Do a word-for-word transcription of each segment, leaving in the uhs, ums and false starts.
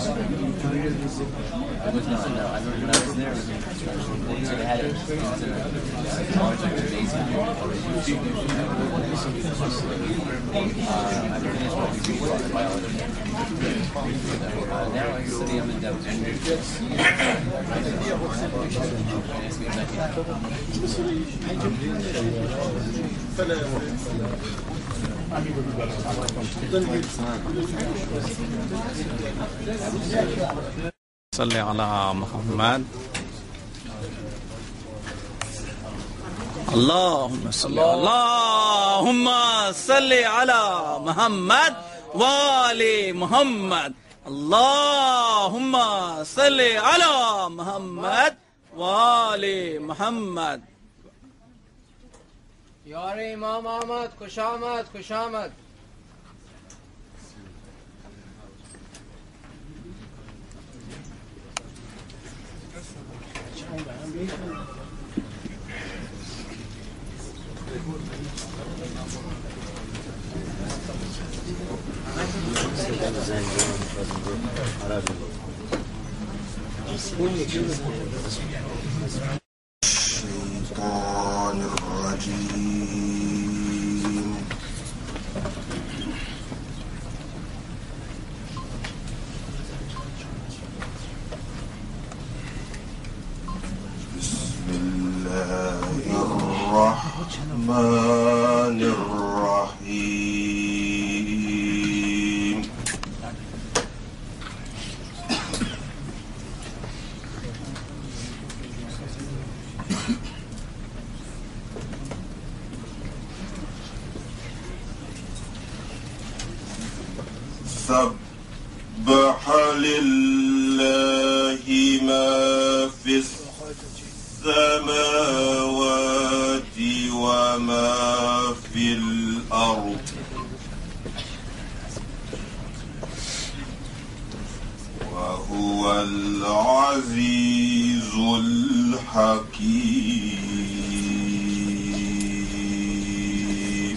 was not, no. I remember when I was there, it was so they had it, it was in a large, like, basement. Uh, I finished what we do for biology. Uh, now I study, I'm in Devon. صلي على محمد. اللهم صل اللهم صل على محمد وآل محمد. اللهم صل على محمد وآل محمد. یار امام آمد، خوش آمد، خوش آمد. الشيطان الرجيم. بسم الله الرحمن الرحيم. سبح لله ما في السماوات وما في الأرض وهو العزيز الحكيم.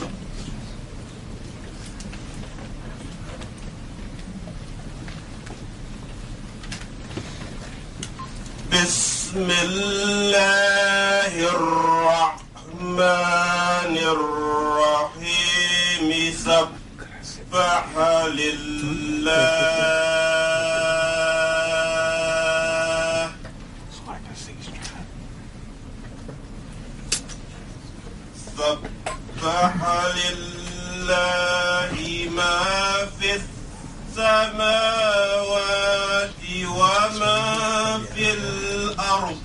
بسم الله الرحمن الرحيم. سبح لله سبح لله ما في السماوات وما في الأرض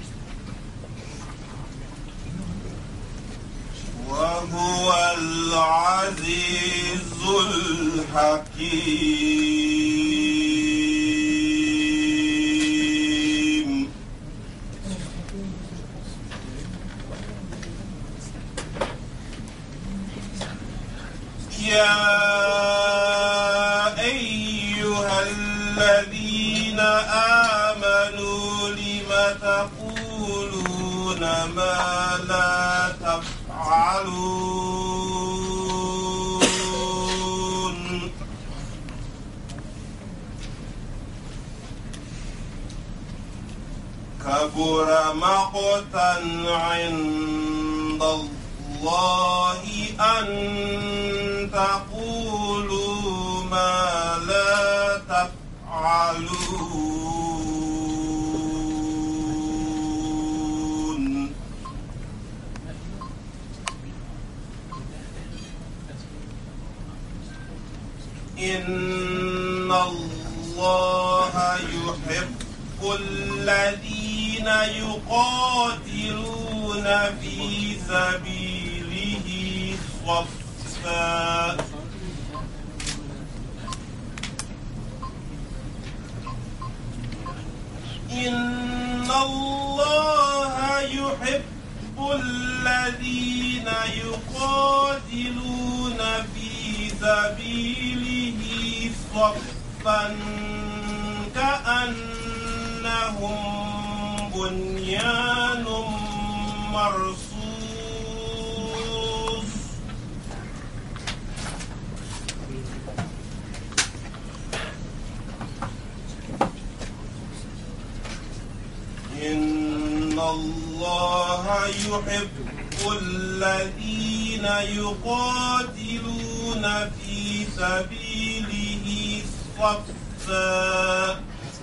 وهو العزيز الحكيم. يا أيها الذين آمنوا لم تقولون ما لا تفعلون. كبر مقتا عند الله أن تقولوا ما لا تفعلون. إن الله يحب الذين يقاتلون في سبيله صفا إن الله يحب الذين يقاتلون في سبيله صفا كأنهم بنيان مرصوص. الله يحب الذين يقاتلون في سبيله صفا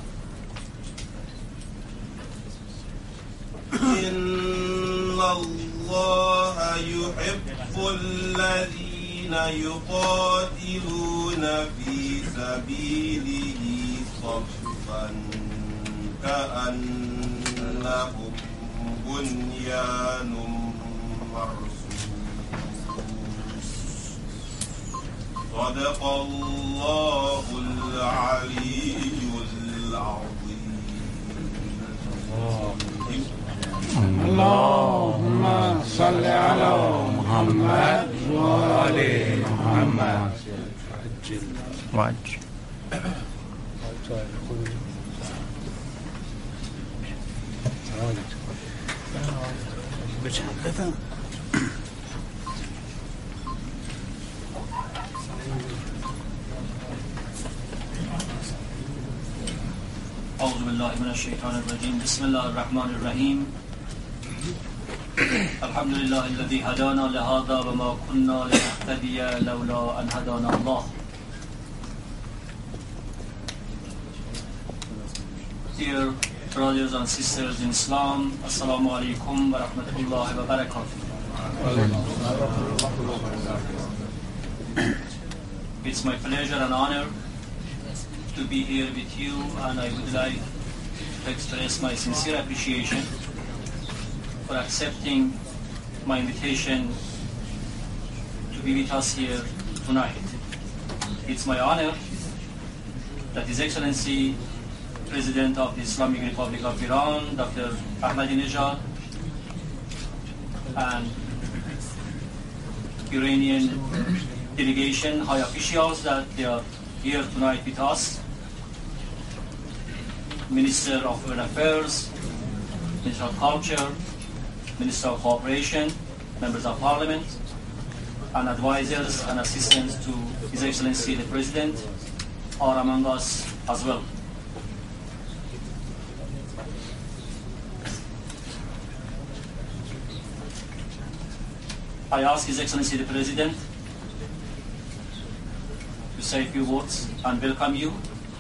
إن الله يحب الذين يقاتلون في سبيله صفا كأنهم بنيان مرصوص صدق الله العلي العظيم. اللهم صل على محمد وآل محمد وعجل. أعوذ بالله من الشيطان الرجيم. بسم الله الرحمن الرحيم. الحمد لله الذي هدانا لهذا وما كنا لنهتدي لولا أن هدانا الله. Dear brothers and sisters in Islam, Assalamu alaikum wa rahmatullahi wa barakatuh. It's my pleasure and honor to be here with you, and I would like to express my sincere appreciation for accepting my invitation to be with us here tonight. It's my honor that His Excellency President of the Islamic Republic of Iran, Doctor Ahmadinejad, and Iranian delegation, high officials, that they are here tonight with us. Minister of Foreign Affairs, Minister of Culture, Minister of Cooperation, members of Parliament, and advisors and assistants to His Excellency the President are among us as well. I ask His Excellency the President to say a few words and welcome you.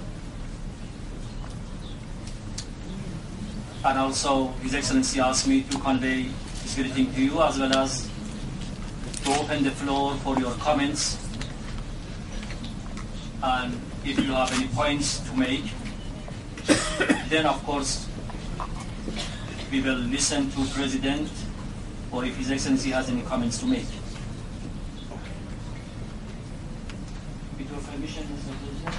And also His Excellency asked me to convey his greeting to you, as well as to open the floor for your comments. And if you have any points to make, then of course we will listen to President, or if His Excellency has any comments to make. With your permission, Mister President.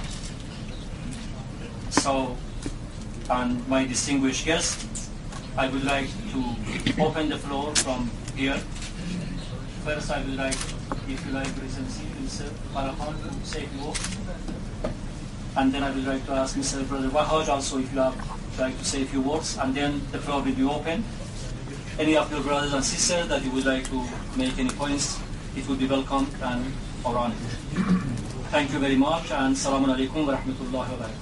So, and my distinguished guest, I would like to open the floor from here. First, I would like, if you like, Excellency, Mister Farrakhan, to say a few words. And then I would like to ask Mister Brother Wahaj also, if you have like to say a few words, and then the floor will be open. Any of your brothers and sisters that you would like to make any points, it would be welcome and honored. Thank you very much, and Assalamu alaikum wa rahmatullahi wa barakatuh.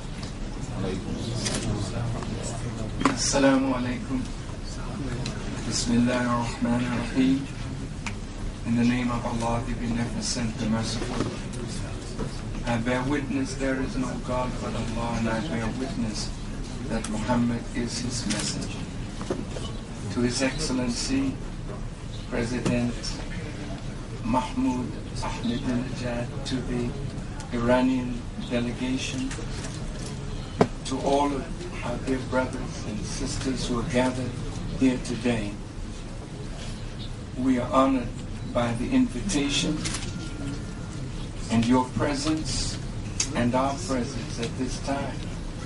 Assalamu alaikum. Bismillah ar-Rahman ar-Rahim. In the name of Allah, the Beneficent, the Merciful. I bear witness there is no God but Allah, and I bear witness that Muhammad is His messenger. To His Excellency, President Mahmoud Ahmadinejad, to the Iranian delegation, to all of our dear brothers and sisters who are gathered here today. We are honored by the invitation, and your presence and our presence at this time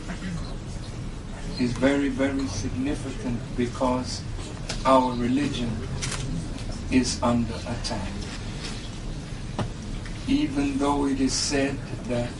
is very, very significant, because our religion is under attack. Even though it is said that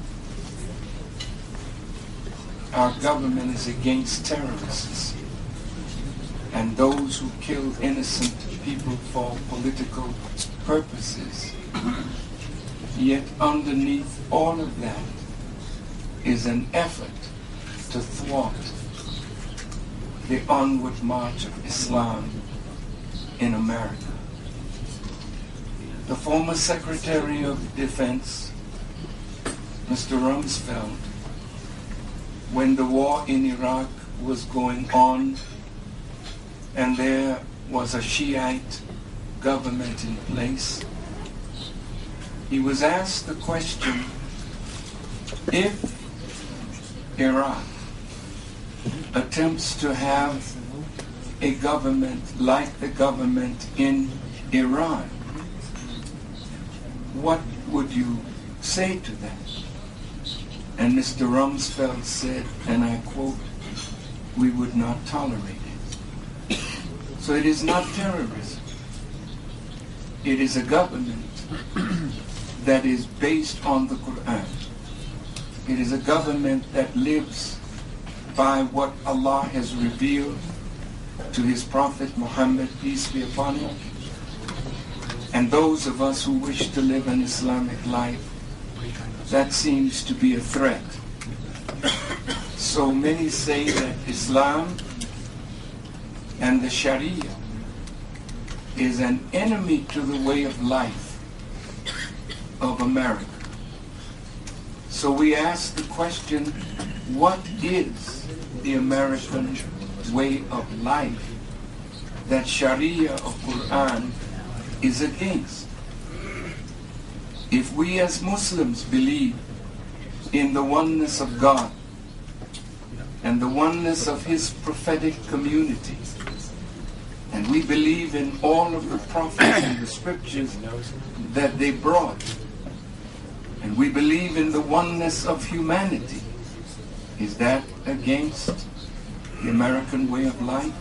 our government is against terrorists and those who kill innocent people for political purposes, yet underneath all of that is an effort to thwart the onward march of Islam in America. The former Secretary of Defense, Mister Rumsfeld, when the war in Iraq was going on and there was a Shiite government in place, he was asked the question, if Iraq attempts to have a government like the government in Iran, what would you say to that? And Mister Rumsfeld said, and I quote, "We would not tolerate it." So it is not terrorism. It is a government that is based on the Quran. It is a government that lives by what Allah has revealed to His Prophet Muhammad, peace be upon him. And those of us who wish to live an Islamic life, that seems to be a threat. So many say that Islam and the Sharia is an enemy to the way of life of America. So we ask the question, what is the American way of life that Sharia of Quran is against? If we as Muslims believe in the oneness of God and the oneness of His prophetic community, and we believe in all of the prophets and the scriptures that they brought, and we believe in the oneness of humanity, is that against the American way of life?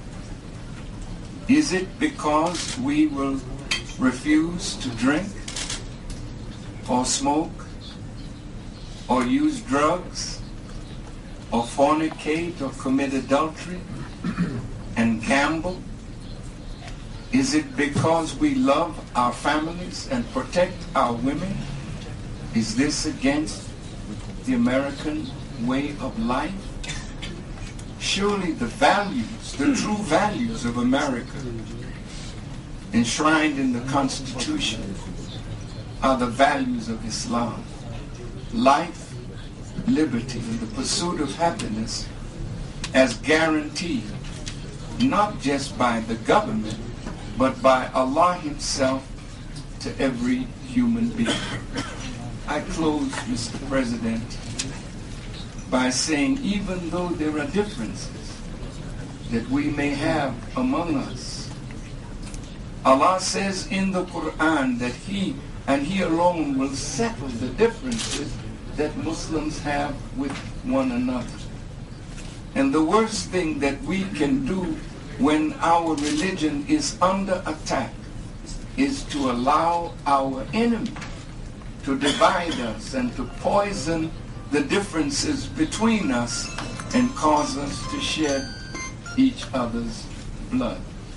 Is it because we will refuse to drink or smoke or use drugs or fornicate or commit adultery and gamble? Is it because we love our families and protect our women? Is this against the American way of life? Surely the values, the true values of America, enshrined in the Constitution, are the values of Islam. Life, liberty, and the pursuit of happiness as guaranteed, not just by the government, but by Allah Himself to every human being. I close, Mister President, by saying, even though there are differences that we may have among us, Allah says in the Quran that He and He alone will settle the differences that Muslims have with one another. And the worst thing that we can do when our religion is under attack is to allow our enemy to divide us and to poison the differences between us and cause us to shed each other's blood.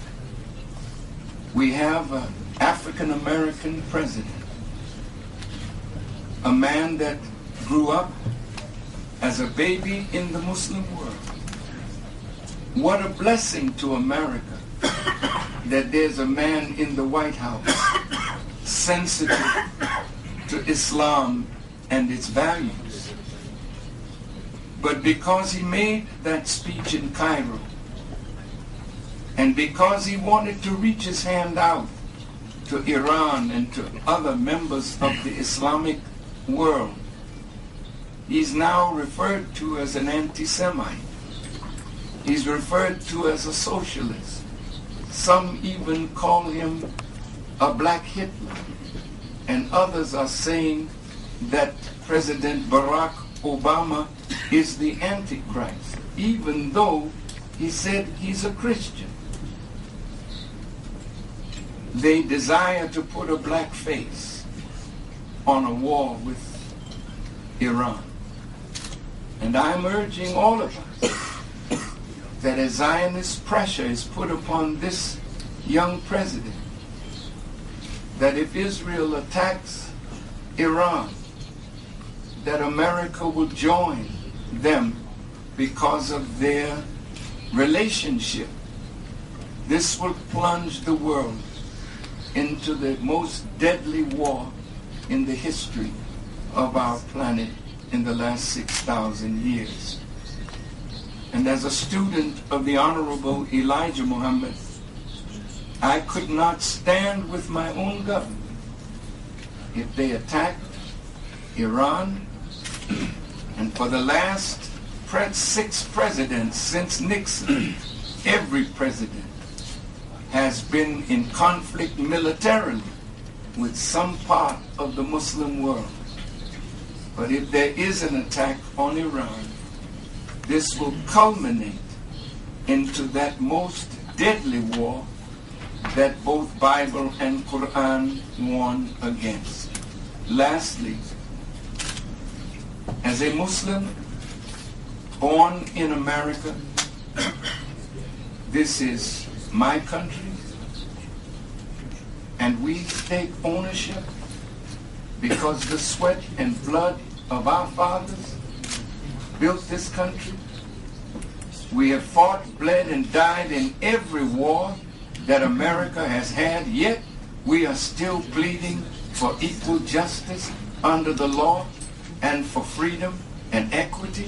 We have an African American president, a man that grew up as a baby in the Muslim world. What a blessing to America that there's a man in the White House sensitive to Islam and its values. But because he made that speech in Cairo, and because he wanted to reach his hand out to Iran and to other members of the Islamic world, he's now referred to as an anti-Semite. He's referred to as a socialist. Some even call him a black Hitler. And others are saying that President Barack Obama is the Antichrist, even though he said he's a Christian. They desire to put a black face on a war with Iran. And I'm urging all of us that as Zionist pressure is put upon this young president, that if Israel attacks Iran, that America will join them because of their relationship, this will plunge the world into the most deadly war in the history of our planet in the last six thousand years. And as a student of the Honorable Elijah Muhammad, I could not stand with my own government if they attacked Iran. And for the last pre- six presidents since Nixon, every president has been in conflict militarily with some part of the Muslim world. But if there is an attack on Iran, this will culminate into that most deadly war that both Bible and Quran warn against. Lastly, as a Muslim born in America, this is my country, and we take ownership because the sweat and blood of our fathers built this country. We have fought, bled, and died in every war that America has had, yet we are still pleading for equal justice under the law and for freedom and equity.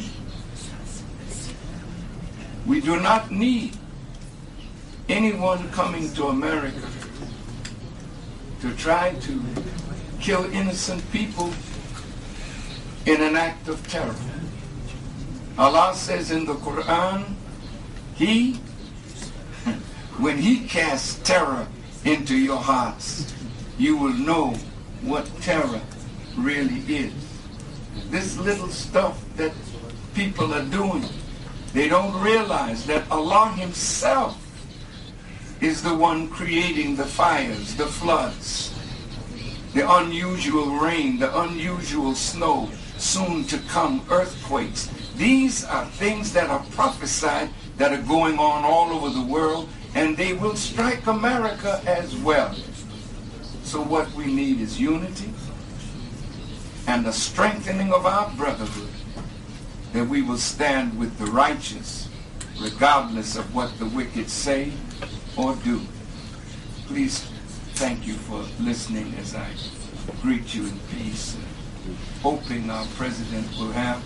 We do not need anyone coming to America to try to kill innocent people in an act of terror. Allah says in the Quran, He, when He casts terror into your hearts, you will know what terror really is. This little stuff that people are doing, they don't realize that Allah Himself is the one creating the fires, the floods, the unusual rain, the unusual snow, soon to come earthquakes. These are things that are prophesied that are going on all over the world, and they will strike America as well. So what we need is unity and a strengthening of our brotherhood, that we will stand with the righteous regardless of what the wicked say or do. Please thank you for listening as I greet you in peace, hoping our president will have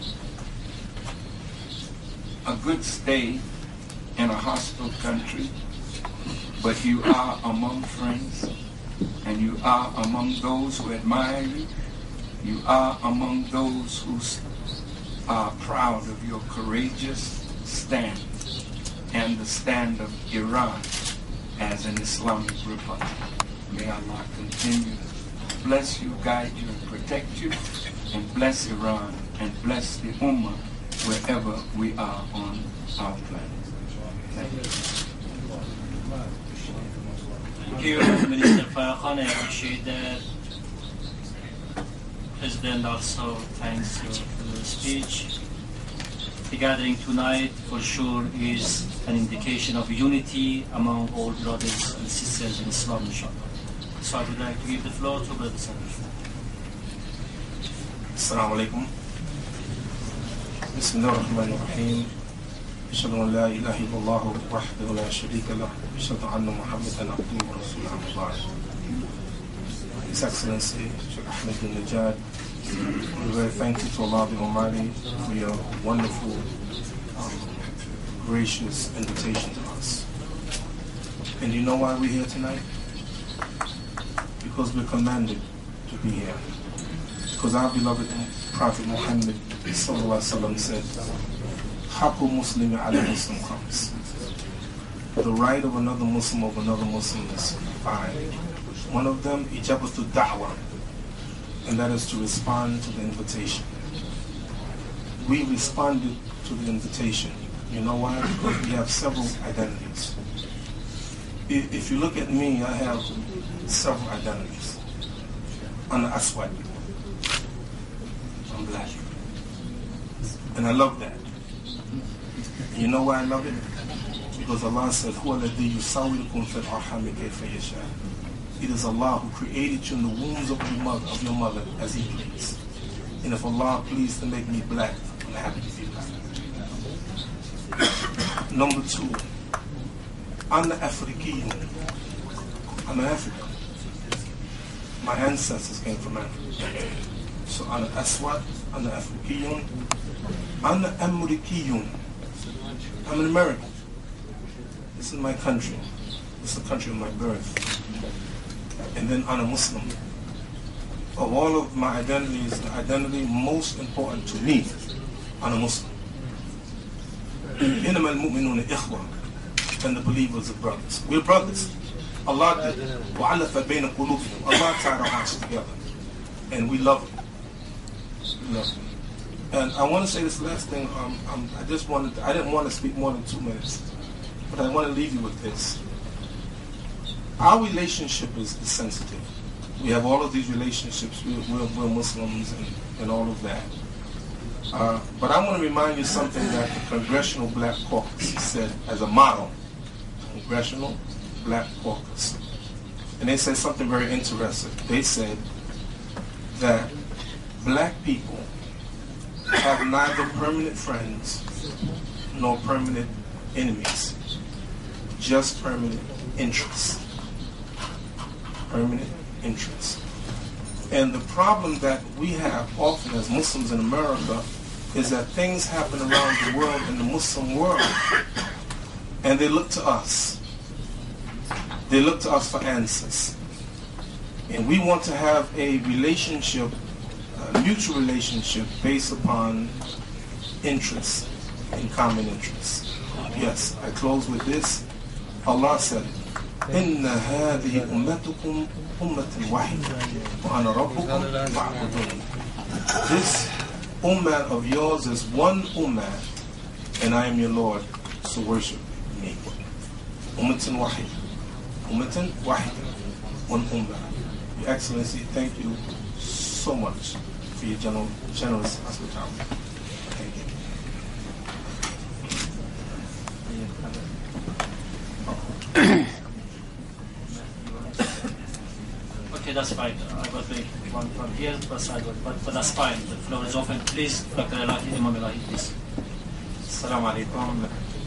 a good stay in a hostile country, but you are among friends, and you are among those who admire you. You are among those who are proud of your courageous stand and the stand of Iran as an Islamic republic. May Allah continue to bless you, guide you, and protect you, and bless Iran, and bless the Ummah wherever we are on our planet. Thank you. Thank you, Minister Farrakhan. I appreciate that. President also thanks you for the speech. The gathering tonight for sure is an indication of unity among all brothers and sisters in Islam, inshallah. So I would like to give the floor to Brother Salih. Assalamu alaikum. Bismillah ar-Rahman ar-Rahim. Ashhadu an la ilaha illallah wahdahu la sharika lah. Ashhadu anna Muhammadan abduhu wa rasuluhu. His Excellency Sheikh Ahmed bin Najad, we're very thankful to Allah the Almighty for your wonderful, um, gracious invitation to us. And you know why we're here tonight? Because we're commanded to be here. Because our beloved Prophet Muhammad sallallahu alaihi wasallam said, "Haqqu Muslimi ala Muslim comes." The right of another Muslim over another Muslim is five. One of them, ijabatu da'wah, and that is to respond to the invitation. We responded to the invitation. You know why? Because we have several identities. If you look at me, I have several identities. I'm an Aswad. I'm black. And I love that. You know why I love it? Because Allah said, هُوَ الَّذِي يُسَوِّرُكُمْ فِي الْأَرْحَامِ كَيْفَ يَشَاءُ. It is Allah who created you in the wombs of your mother, of your mother, as He pleased. And if Allah pleased to make me black, I'm happy to be black. Number two, Ana Afrikiyun. I'm African. My ancestors came from Africa. So Ana Aswad, Ana Afrikiyun, Ana Amrikiyun. I'm an American. This is my country. This is the country of my birth. And then Ana Muslim. Of all of my identities, the identity most important to me, Ana Muslim. إنما المؤمنون إخوة, and the believers are brothers. We're brothers. Allah did. وَعَلَّفَ بَيْنَ قُلُوبِهِمْ. Allah tied our hearts together. And we love Him. We love Him. And I want to say this last thing. Um, um, I just wanted to, I didn't want to speak more than two minutes. But I want to leave you with this. Our relationship is, is sensitive. We have all of these relationships. We're, we're, we're Muslims and, and all of that. Uh, but I want to remind you something that the Congressional Black Caucus said as a motto. Congressional Black Caucus. And they said something very interesting. They said that black people have neither permanent friends nor permanent enemies, just permanent interests. Permanent interests. And the problem that we have often as Muslims in America is that things happen around the world in the Muslim world and they look to us. They look to us for answers. And we want to have a relationship, a mutual relationship based upon interests and common interests. Yes, I close with this. Allah said, إِنَّ هَذِهِ أُمَّتُكُمْ أُمَّةً وَاحِدَةً وَأَنَا رَبُّكُمْ فَاعْبُدُونِ. This ummah of yours is one ummah, and I am your Lord, so worship me. Ummatan wahid. Ummatan wahid. One ummah. Your Excellency, thank you so much for your general, generous hospitality. Thank you. Okay, that's fine. I got the one from here, but, I got, but, but that's fine. The floor is open. Please, Doctor Elahi, Imam Elahi, please. Assalamu alaikum.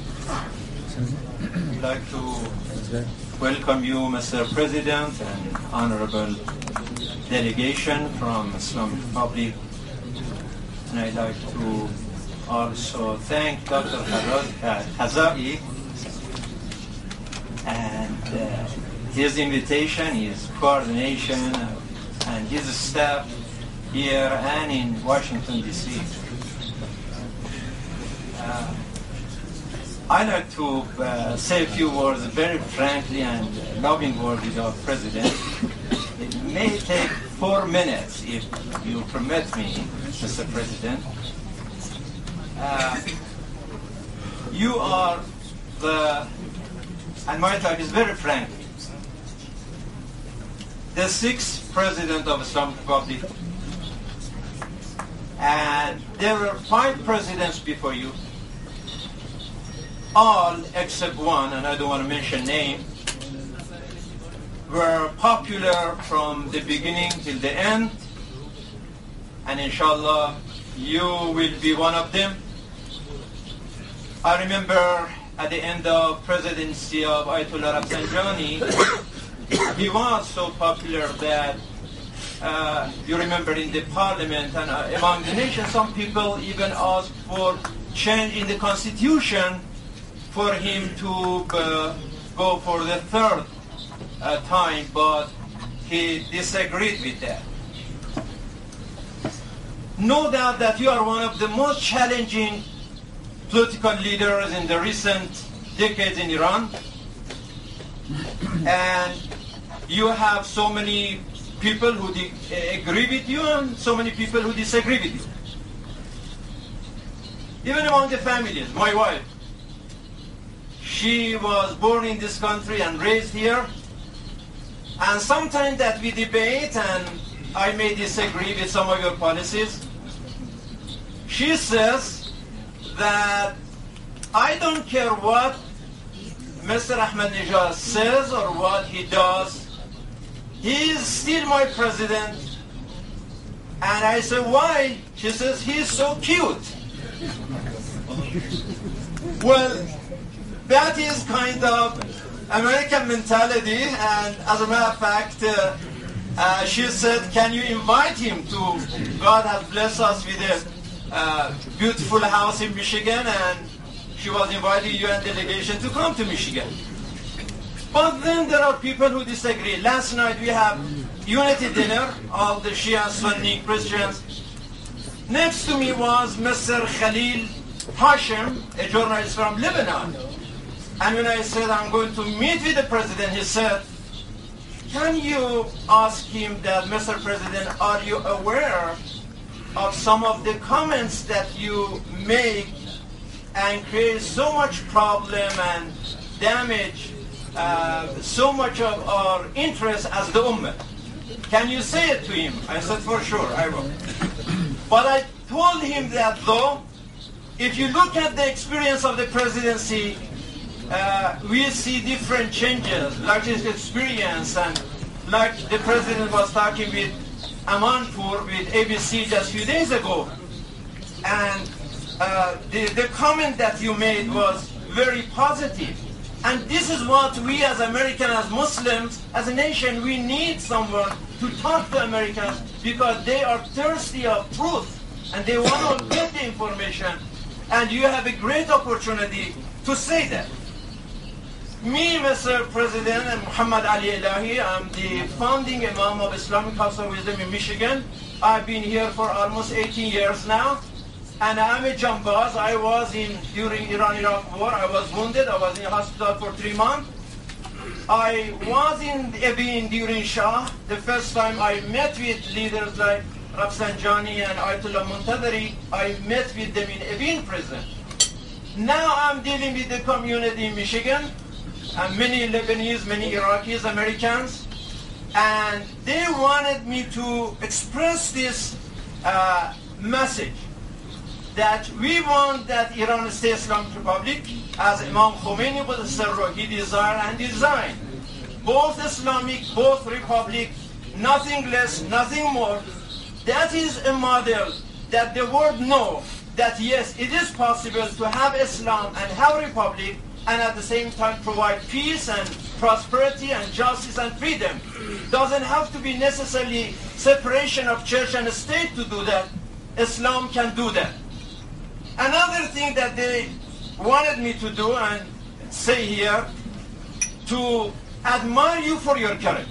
We'd like to welcome you, Mister President, and honorable delegation from Islamic Republic. And I'd like to also thank Doctor Hazai and uh, his invitation, his coordination, and his staff here and in Washington, D C Uh, I'd like to uh, say a few words very frankly and loving words with our President. It may take four minutes, if you permit me, Mister President. Uh, you are the, and my talk is very frank, the sixth President of Islamic Republic. And there were five presidents before you. All except one, and I don't want to mention name, were popular from the beginning till the end. And inshallah, you will be one of them. I remember at the end of presidency of Ayatollah Rafsanjani, he was so popular that uh, you remember in the parliament and uh, among the nation, some people even asked for change in the constitution for him to uh, go for the third uh, time, but he disagreed with that. No doubt that you are one of the most challenging political leaders in the recent decades in Iran, and you have so many people who agree with you and so many people who disagree with you. Even among the families, my wife, she was born in this country and raised here, and sometimes that we debate and I may disagree with some of your policies, she says that I don't care what Mister Ahmadinejad says or what he does, he is still my president. And I say, why? She says, he's so cute. Well, that is kind of American mentality, and as a matter of fact, uh, uh, she said, can you invite him to, God has blessed us with a uh, beautiful house in Michigan, and she was inviting U N delegation to come to Michigan. But then there are people who disagree. Last night we have unity dinner of the Shia Sunni Christians. Next to me was Mister Khalil Hashem, a journalist from Lebanon. And when I said I'm going to meet with the president, he said, can you ask him that, Mister President, are you aware of some of the comments that you make and create so much problem and damage uh, so much of our interest as the Ummah? Can you say it to him? I said, for sure, I will. But I told him that though, if you look at the experience of the presidency, uh, we see different changes, like his experience, and like the president was talking with Amanpour, with A B C just a few days ago. And uh, the, the comment that you made was very positive. And this is what we as Americans, as Muslims, as a nation, we need someone to talk to Americans, because they are thirsty of truth and they want to get the information. And you have a great opportunity to say that. Me, Mister President, and Muhammad Ali Elahi, I'm the founding Imam of Islamic House of Wisdom in Michigan. I've been here for almost eighteen years now. And I'm a jambaz. I was in, during Iran-Iraq war, I was wounded. I was in hospital for three months. I was in Evin during Shah. The first time I met with leaders like Rafsanjani and Ayatollah Muntadari, I met with them in Evin prison. Now I'm dealing with the community in Michigan, and many Lebanese, many Iraqis, Americans, and they wanted me to express this uh, message, that we want that Iran State Islamic Republic, as Imam Khomeini Qudus he desired and designed, both Islamic, both Republic, nothing less, nothing more. That is a model that the world knows that yes, it is possible to have Islam and have Republic, and at the same time provide peace and prosperity and justice and freedom. Doesn't have to be necessarily separation of church and state to do that. Islam can do that. Another thing that they wanted me to do and say here, to admire you for your courage.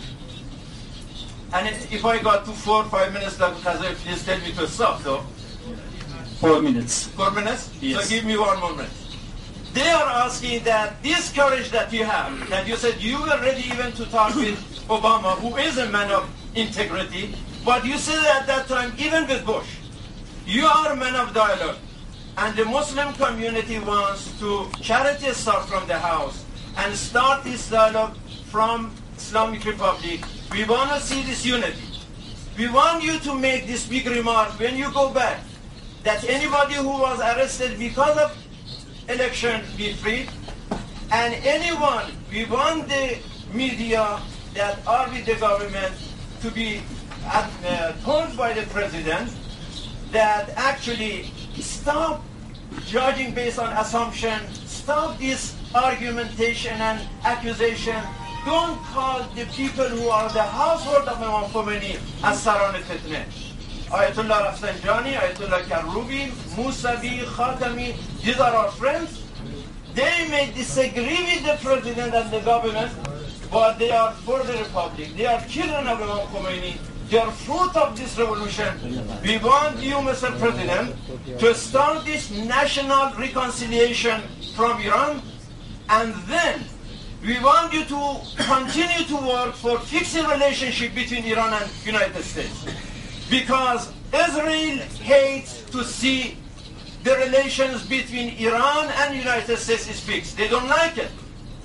And if I got to four or five minutes, Doctor Khazaei, please tell me to stop, though. Four minutes. Four minutes? Yes. So give me one more minute. They are asking that this courage that you have, that you said you were ready even to talk with Obama, who is a man of integrity, but you said at that time, even with Bush, you are a man of dialogue. And the Muslim community wants to charity start from the house and start this dialogue from Islamic Republic. We want to see this unity. We want you to make this big remark when you go back, that anybody who was arrested because of election be free, and anyone, we want the media that are with the government to be uh, told by the president that actually stop judging based on assumption, stop this argumentation and accusation. Don't call the people who are the household of Imam Khomeini as Saran al-Fitnah. Ayatollah Rafsanjani, Ayatollah Karoubi, Musavi, Khatami, these are our friends. They may disagree with the president and the government, but they are for the republic. They are children of Imam Khomeini. They are fruit of this revolution. We want you, Mister President, to start this national reconciliation from Iran, and then we want you to continue to work for fixing relationship between Iran and United States. Because Israel hates to see the relations between Iran and United States is fixed. They don't like it.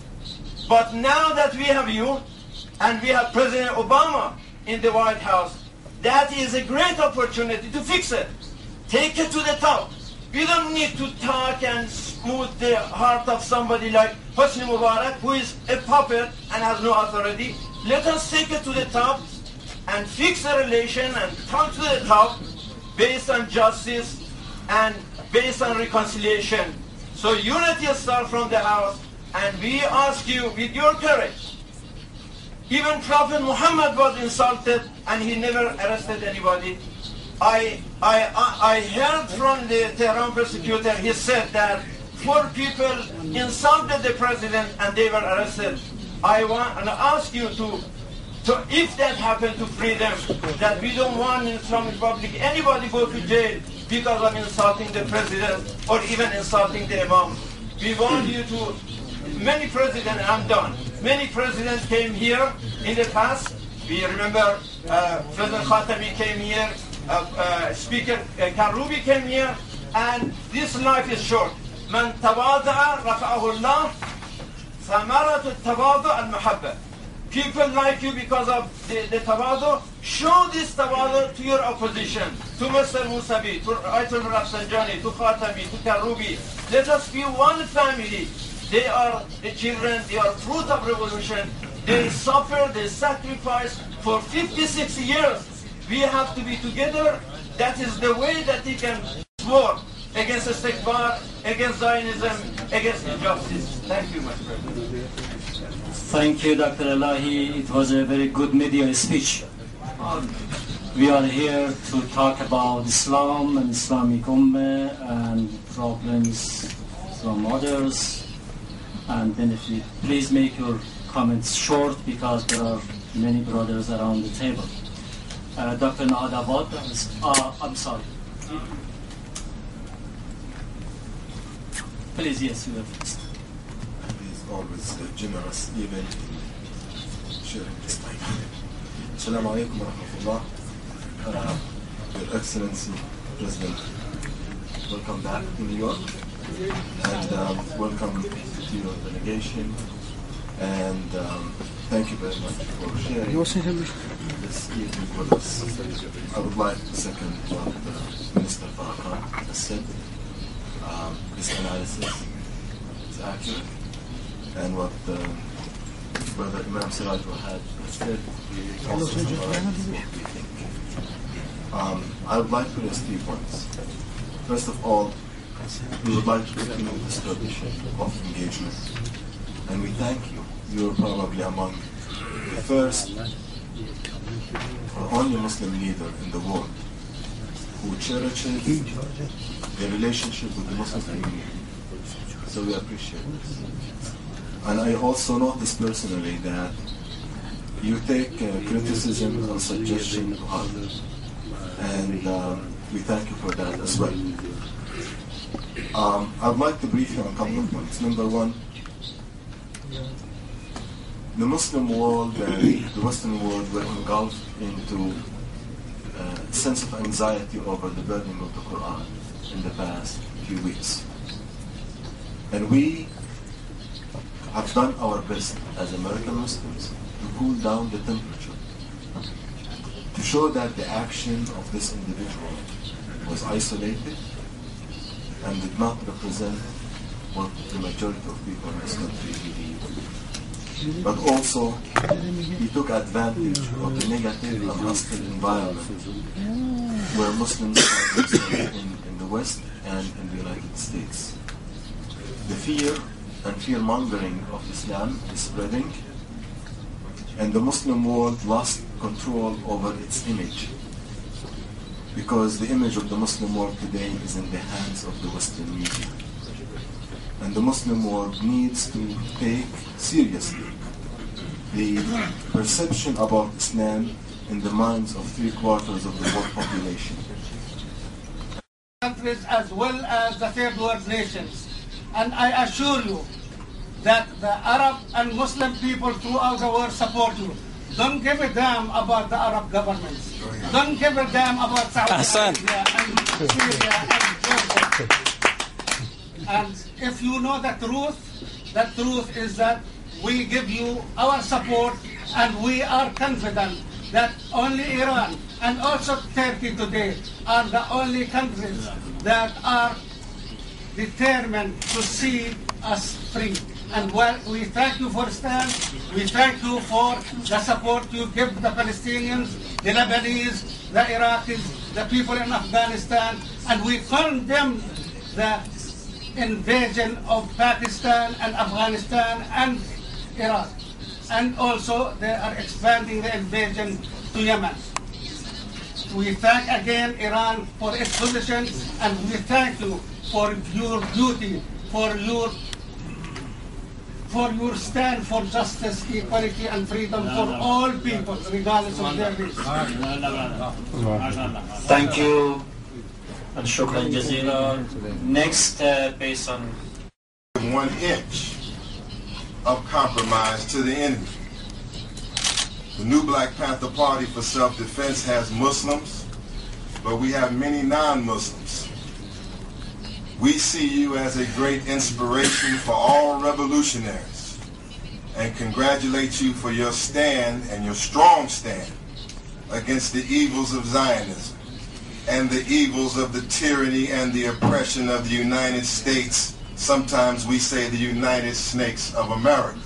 But now that we have you, and we have President Obama in the White House, that is a great opportunity to fix it. Take it to the top. We don't need to talk and smooth the heart of somebody like Hosni Mubarak, who is a puppet and has no authority. Let us take it to the top and fix the relation and come to the top based on justice, and based on reconciliation. So unity starts from the house, and we ask you with your courage. Even Prophet Muhammad was insulted and he never arrested anybody. I, I, I heard from the Tehran prosecutor, he said that four people insulted the president and they were arrested. I want and I ask you to, to, if that happened, to free them. That we don't want in Islamic Republic anybody go to jail because of insulting the president or even insulting the imam. We want you to, many presidents, I'm done, many presidents came here in the past. We remember uh, President Khatami came here, uh, uh, Speaker uh, Karoubi came here, and this life is short. من تواضع رفعه الله ثمرة التواضع المحبة. People like you because of the, the tawadu. Show this tawadu to your opposition, to Mister Musavi, to Ayatollah Rafsanjani, to Khatami, to Karoubi. Let us be one family. They are the children, they are fruit of revolution. They suffer, they sacrifice for fifty-six years. We have to be together. That is the way that we can work against istikbar, against Zionism, against injustice. Thank you, my friend. Thank you, Doctor Elahi. It was a very good media speech. We are here to talk about Islam and Islamic Ummah and problems from others and benefit. Please make your comments short because there are many brothers around the table. Uh, Doctor Naadabad, uh, I'm sorry. Please, yes, you have first. He's always uh, generous, even in sharing his time. Assalamu alaikum wa rahmatullah. Uh, Your Excellency, President, welcome back to New York, and um, welcome to your delegation, and um, thank you very much for sharing this evening with us. I would like to second what uh, Minister Farrakhan has said. Um, his analysis is accurate, and what uh, Brother Imam Siraj had said also summarizes what we think. Um, I would like to raise three points. First of all, we would like to continue this tradition of engagement, and we thank you. You are probably among the first or only Muslim leader in the world who cherishes the relationship with the Muslim community. So we appreciate this. And I also notice personally that you take uh, criticism and suggestion to heart. And um, we thank you for that as well. Um, I'd like to brief you on a couple of points. Number one, the Muslim world and the Western world were engulfed into a sense of anxiety over the burning of the Quran in the past few weeks. And we have done our best as American Muslims to cool down the temperature, to show that the action of this individual was isolated and did not represent what the majority of people in this country believe. But also, he took advantage of the negative and hostile environment where Muslims are living in, in the West and in the United States. The fear and fear-mongering of Islam is spreading, and the Muslim world lost control over its image, because the image of the Muslim world today is in the hands of the Western media. And the Muslim world needs to take seriously the perception about Islam in the minds of three quarters of the world population. Countries as well as the third world nations. And I assure you that the Arab and Muslim people throughout the world support you. Don't give a damn about the Arab governments. Don't give a damn about Saudi Arabia and Syria and Jordan. And if you know the truth, the truth is that we give you our support, and we are confident that only Iran and also Turkey today are the only countries that are determined to see us free. And well, we thank you for stand. We thank you for the support you give the Palestinians, the Lebanese, the Iraqis, the people in Afghanistan, and we condemn the invasion of Pakistan and Afghanistan and Iraq. And also they are expanding the invasion to Yemen. We thank again Iran for its position, and we thank you for your duty, for your for your stand for justice, equality, and freedom for all people, regardless of their race. Thank you. And shukran jazila. Next, uh, based on one inch of compromise to the enemy. The new Black Panther Party for Self-Defense has Muslims, but we have many non-Muslims. We see you as a great inspiration for all revolutionaries and congratulate you for your stand and your strong stand against the evils of Zionism and the evils of the tyranny and the oppression of the United States. Sometimes we say the United Snakes of America.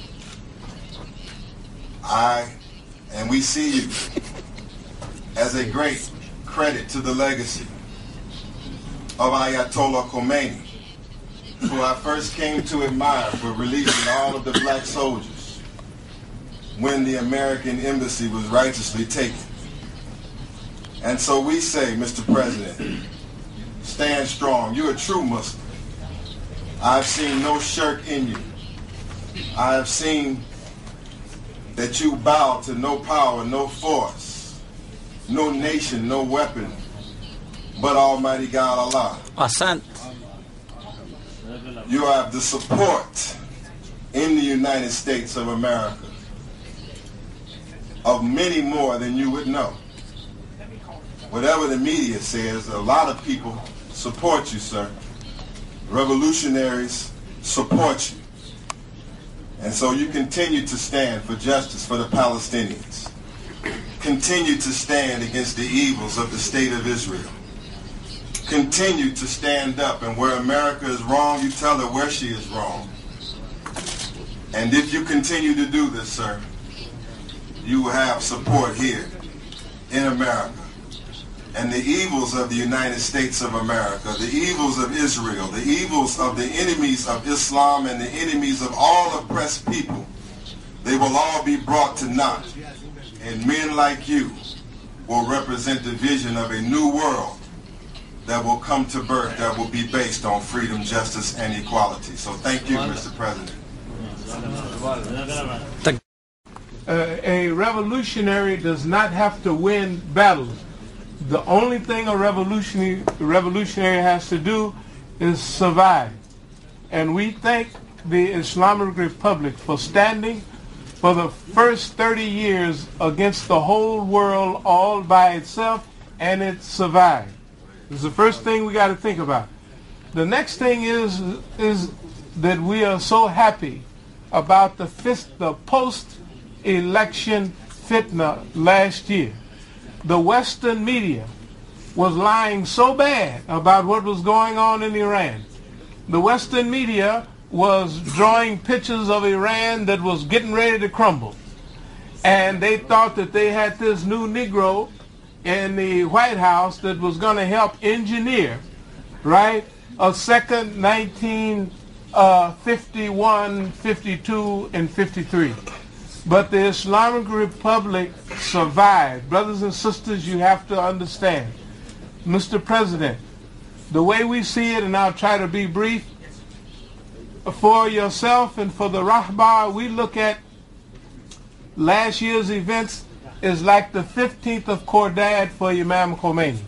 I, and we see you as a great credit to the legacy of Ayatollah Khomeini, who I first came to admire for releasing all of the black soldiers when the American embassy was righteously taken. And so we say, Mister President, stand strong. You're a true Muslim. I've seen no shirk in you. I have seen that you bow to no power, no force, no nation, no weapon, but Almighty God Allah. Ahsan. You have the support in the United States of America of many more than you would know. Whatever the media says, a lot of people support you, sir. Revolutionaries support you. And so you continue to stand for justice for the Palestinians. Continue to stand against the evils of the state of Israel. Continue to stand up, and where America is wrong, you tell her where she is wrong. And if you continue to do this, sir, you will have support here in America. And the evils of the United States of America, the evils of Israel, the evils of the enemies of Islam and the enemies of all oppressed people, they will all be brought to naught. And men like you will represent the vision of a new world that will come to birth, that will be based on freedom, justice, and equality. So thank you, Mister President. Uh, a revolutionary does not have to win battles. The only thing a revolutionary, revolutionary has to do is survive. And we thank the Islamic Republic for standing for the first thirty years against the whole world all by itself, and it survived. It's the first thing we got to think about. The next thing is is that we are so happy about the, the post-election fitna last year. The Western media was lying so bad about what was going on in Iran. The Western media was drawing pictures of Iran that was getting ready to crumble. And they thought that they had this new Negro in the White House that was going to help engineer, right, a second nineteen fifty-one, fifty-two, and fifty-three. But the Islamic Republic survived. Brothers and sisters, you have to understand. Mister President, the way we see it, and I'll try to be brief, for yourself and for the Rahbar, we look at last year's events is like the fifteenth of Khordad for Imam Khomeini.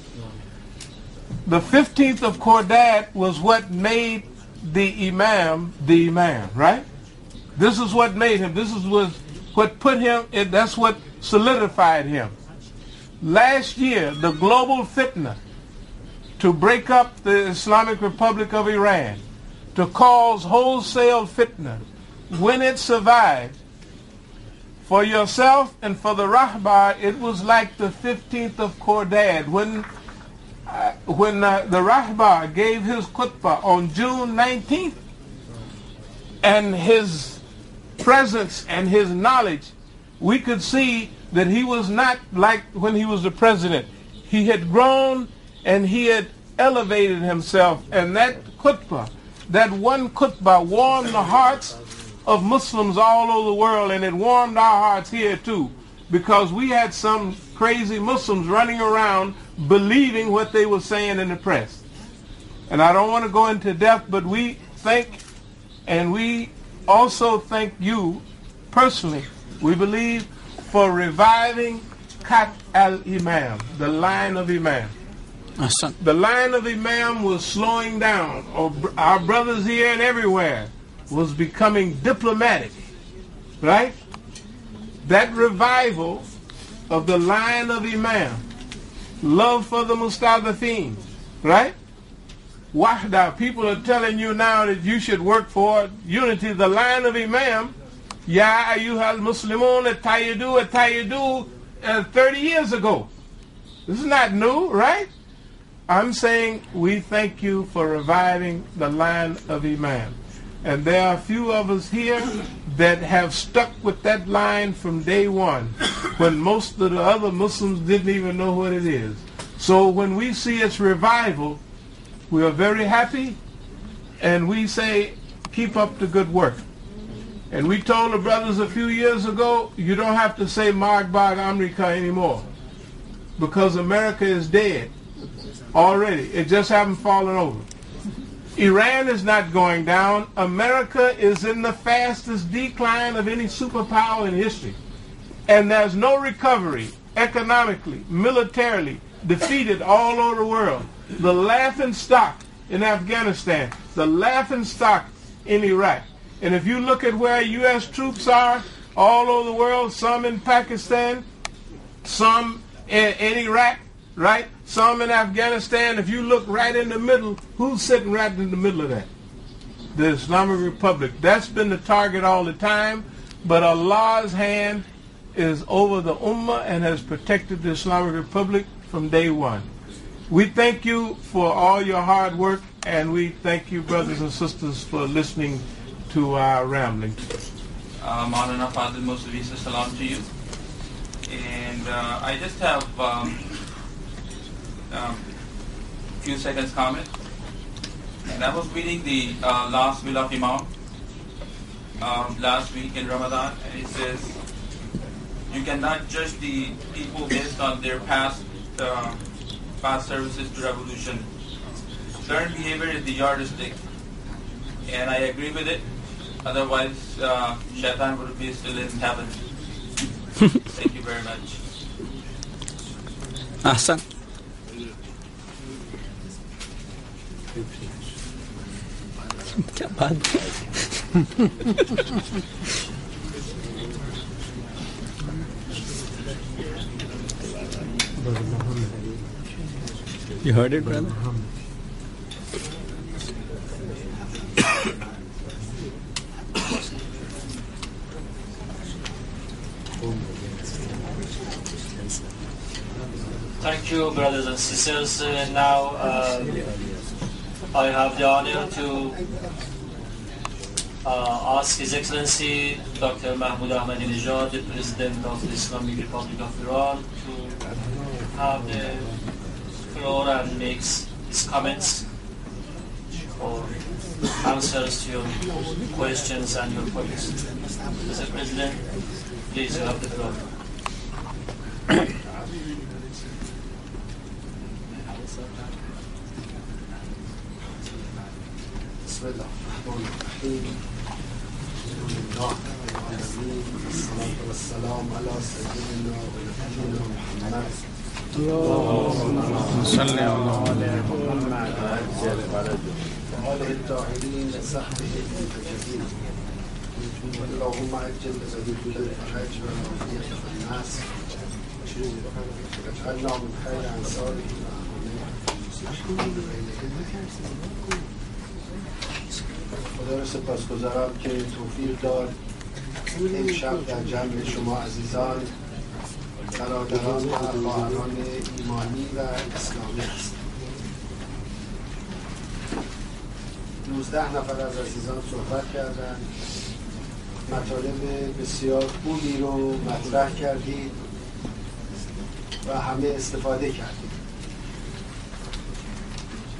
The fifteenth of Khordad was what made the Imam the Imam, right? This is what made him. This is what, what put him, in, that's what solidified him. Last year, the global fitna to break up the Islamic Republic of Iran, to cause wholesale fitna, when it survived, for yourself and for the Rahbar, it was like the fifteenth of Khordad. When, uh, when uh, the Rahbar gave his khutbah on June nineteenth, and his presence and his knowledge, we could see that he was not like when he was the president. He had grown and he had elevated himself, and that khutbah, that one khutbah warmed the hearts of Muslims all over the world, and it warmed our hearts here too, because we had some crazy Muslims running around believing what they were saying in the press. And I don't want to go into depth, but we thank, and we also thank you personally, we believe, for reviving Khat al-Imam, the line of Imam. The line of Imam was slowing down. Our brothers here and everywhere was becoming diplomatic, right? That revival of the line of Imam, love for the Mustadafin, right? Wahda, people are telling you now that you should work for unity, the line of Imam. Ya ayyuhal muslimun at-tayyadu at-tayyadu uh, thirty years ago. This is not new, right? I'm saying we thank you for reviving the line of Imam. And there are a few of us here that have stuck with that line from day one, when most of the other Muslims didn't even know what it is. So when we see its revival, we are very happy, and we say, keep up the good work. And we told the brothers a few years ago, you don't have to say Magbag America anymore, because America is dead already. It just haven't fallen over. Iran is not going down. America is in the fastest decline of any superpower in history. And there's no recovery economically, militarily, defeated all over the world. The laughing stock in Afghanistan, the laughing stock in Iraq. And if you look at where U S troops are all over the world, some in Pakistan, some in, in Iraq, right? Some in Afghanistan. If you look right in the middle, who's sitting right in the middle of that? The Islamic Republic. That's been the target all the time, but Allah's hand is over the Ummah and has protected the Islamic Republic from day one. We thank you for all your hard work, and we thank you, brothers and sisters, for listening to our rambling. Maulana Fadil Musavi says salam to you. And uh, I just have um, um, few seconds comment. And I was reading the uh, last will of Imam um, last week in Ramadan, and it says, you cannot judge the people based on their past uh, past services to revolution. Current behavior is the yardstick, and I agree with it. Otherwise, uh, Shaitan would be still in heaven. Thank you very much. Ahsan. क्या बात You heard it, brother? Thank you, brothers and sisters. Uh, now uh, I have the honor to uh, ask His Excellency Doctor Mahmoud Ahmadinejad, the President of the Islamic Republic of Iran, to have the floor and make his comments or answers to your questions and your points. Mister President, please, you have the floor. بسم الله الرحمن الرحيم الحمد لله رب العالمين والصلاة والسلام على سيدنا ونبينا محمد اللهم صل على محمد وآله الطاهرين وصحبه المجاهدين اللهم عجل بذلك الفرج والعافية في الناس واجعلنا من خير أنصاره خدا را سپاسگزارم که توفیق داد امشب در جمع شما عزیزان برادران و خواهران ایمانی و اسلامی است. نوزده نفر از عزیزان صحبت کردند، مطالب بسیار خوبی رو مطرح کردید و همه استفاده کردید.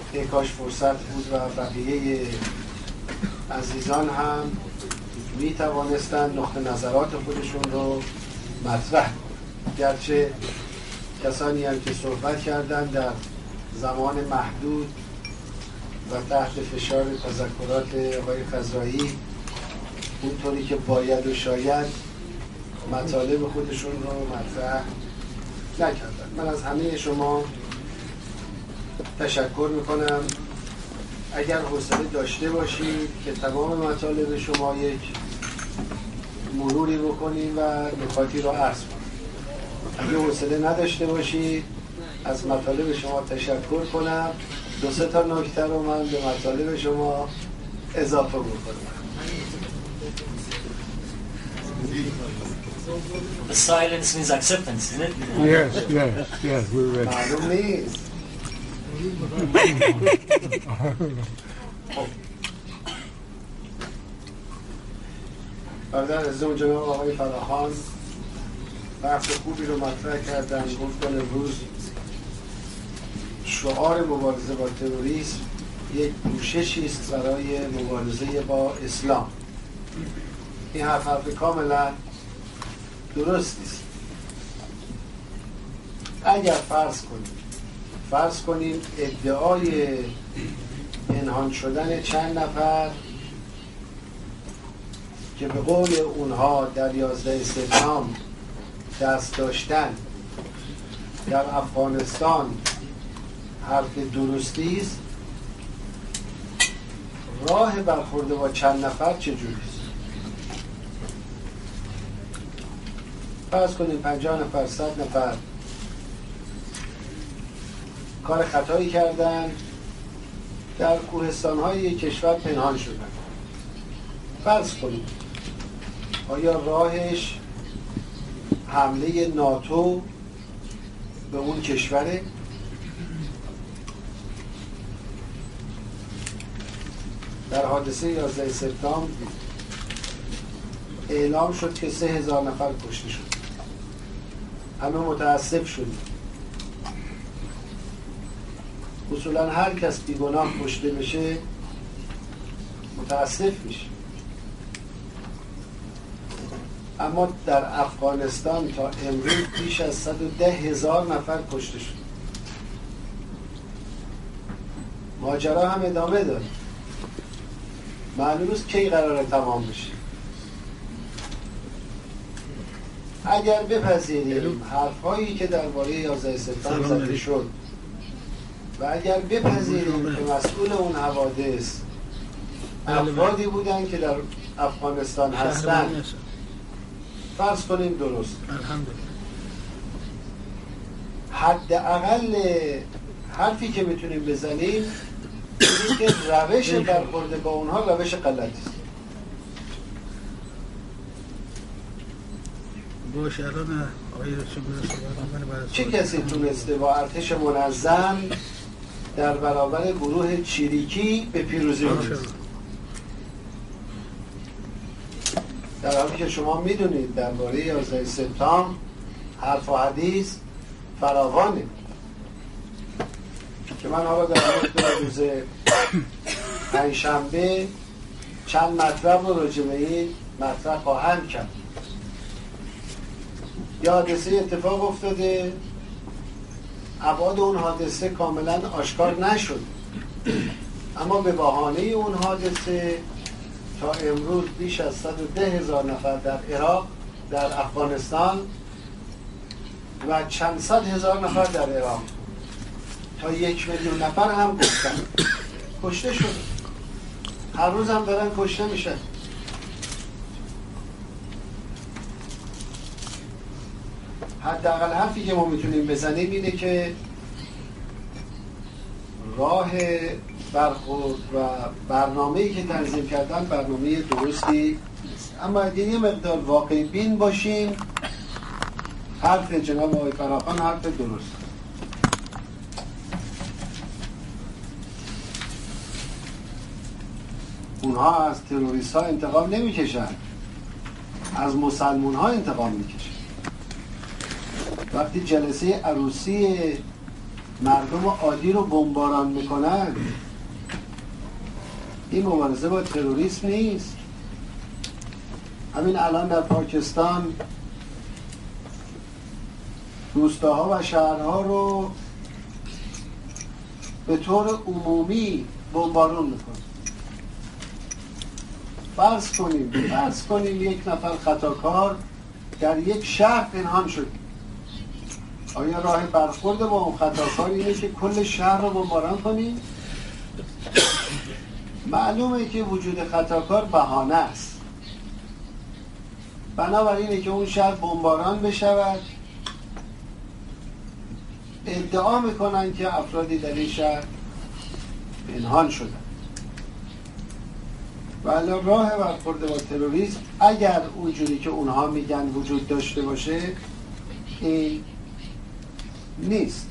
ای کاش فرصت بود و بقیه عزیزان هم می توانستند نقطه نظرات خودشون رو مطرح کنند. گرچه کسانی هم که صحبت کردند در زمان محدود و تحت فشار تذکرات آقای خضایی اونطوری که باید و شاید مطالب خودشون رو مطرح نکردن. من از همه شما تشکر میکنم. اگر حوصله داشته باشید که تمام مطالب شما یک مروری بکنیم و نکاتی رو عرض کنیم. اگر حوصله نداشته باشید از مطالب شما تشکر کنم، دو سه تا نکته رو من به مطالب شما اضافه بکنم. The silence means acceptance, isn't it? Yes, yes, yes, we're ready. معلوم نیست. برادر عزیزم جناب آقای فراخان بحث خوبی رو مطرح کردن. گفتن امروز شعار مبارزه با تروریسم یک کوششی است برای مبارزه با اسلام. این حرف حرف کاملا درست است. اگر فرض کنیم فرض کنیم ادعای پنهان شدن چند نفر که به قول اونها در یازده سپتامبر دست داشتن در افغانستان حرف درستی است، راه برخورد با چند نفر چجوری است؟ فرض کنیم پنجاه نفر، صد نفر کار خطایی کردن، در کوهستان‌های یک کشور پنهان شدن. فرض کنیم آیا راهش حمله ناتو به اون کشوره؟ در حادثه یازده سپتامبر اعلام شد که سه هزار نفر کشته شد. همه متاسف شدیم. اصولا هر کس بیگناه کشته بشه متاسف میشه. اما در افغانستان تا امروز بیش از صد و ده هزار نفر کشته شد. ماجرا هم ادامه داره. معلوم است کی قراره تمام بشه. اگر بپذیریم حرفایی که درباره یازده سپتامبر زده شد و اگر بپذیریم که مسئول اون حوادث افرادی بودن که در افغانستان هستن، فرض کنیم درست، حداقل حرفی که میتونیم بزنیم اینه که روش برخورد با اونها روش غلطی است. چه کسی تونسته با ارتش منظم در برابر گروه چریکی به پیروزی برسه؟ در حالی که شما میدونید درباره یازده سپتامبر حرف و حدیث فراوانه که من حالا در روز پنجشنبه چند مطلب رو راجع به این مطرح خواهم کرد. یه حادثه اتفاق افتاده، ابعاد اون حادثه کاملا آشکار نشد، اما به بهانه اون حادثه تا امروز بیش از صد و ده هزار نفر در عراق، در افغانستان و چند صد هزار نفر در عراق، تا یک میلیون نفر هم گفتن کشته شده. هر روز هم دارن کشته میشن. حداقل حرفی که ما میتونیم بزنیم اینه که راه برخورد و برنامه‌ای که تنظیم کردن برنامه درستی، اما اگه یه مقدار واقعی بین باشیم، حرف جناب آقای فراخان حرف درست. اونها از تروریست ها انتقام نمیکشن، از مسلمون ها انتقام میکشن. وقتی جلسه عروسی مردم عادی رو بمباران میکنن، این مبارزه با تروریسم نیست. همین الان در پاکستان روستاها و شهرها رو به طور عمومی بمبارون میکنن. فرض کنیم فرض کنیم یک نفر خطاکار در یک شهر پنهان شد. آیا راه برخورد با اون خطاکار اینه که کل شهر رو بمباران کنیم؟ معلومه که وجود خطاکار بهانه است. بنابراینه که اون شهر بمباران بشود. ادعا میکنن که افرادی در این شهر پنهان شدن. ولی راه برخورد با تروریسم اگر اونجوری که اونها میگن وجود داشته باشه این نیست.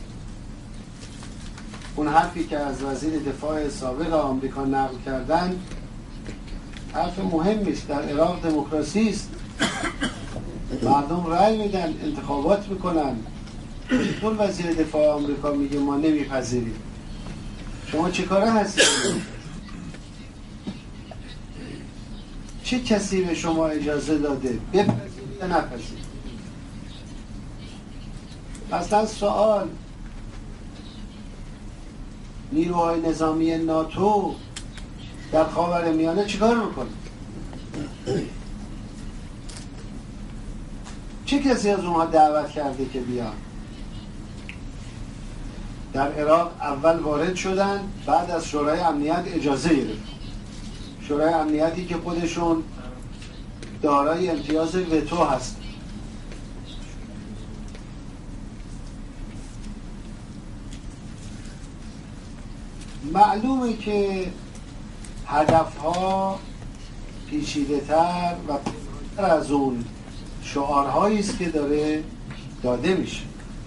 اون حرفی که از وزیر دفاع سابق آمریکا نقل کردن حرف مهمی است. در عراق دموکراسی است، مردم رأی میدن، انتخابات میکنن. چطور وزیر دفاع آمریکا میگه ما نمیپذیریم؟ شما چه کاره هستید؟ چه کسی به شما اجازه داده بپذیرید یا نپذیرید؟ اصلا سوال نیروهای نظامی ناتو در خاورمیانه چیکار میکنه؟ چه کسی از اونها دعوت کرده که بیان؟ در عراق اول وارد شدن، بعد از شورای امنیت اجازه گرفت. شورای امنیتی که خودشون دارای امتیاز وتو هست. معلومه که هدفها پیچیده تر و پیچیده از اون شعارهایی است که داره داده میشه.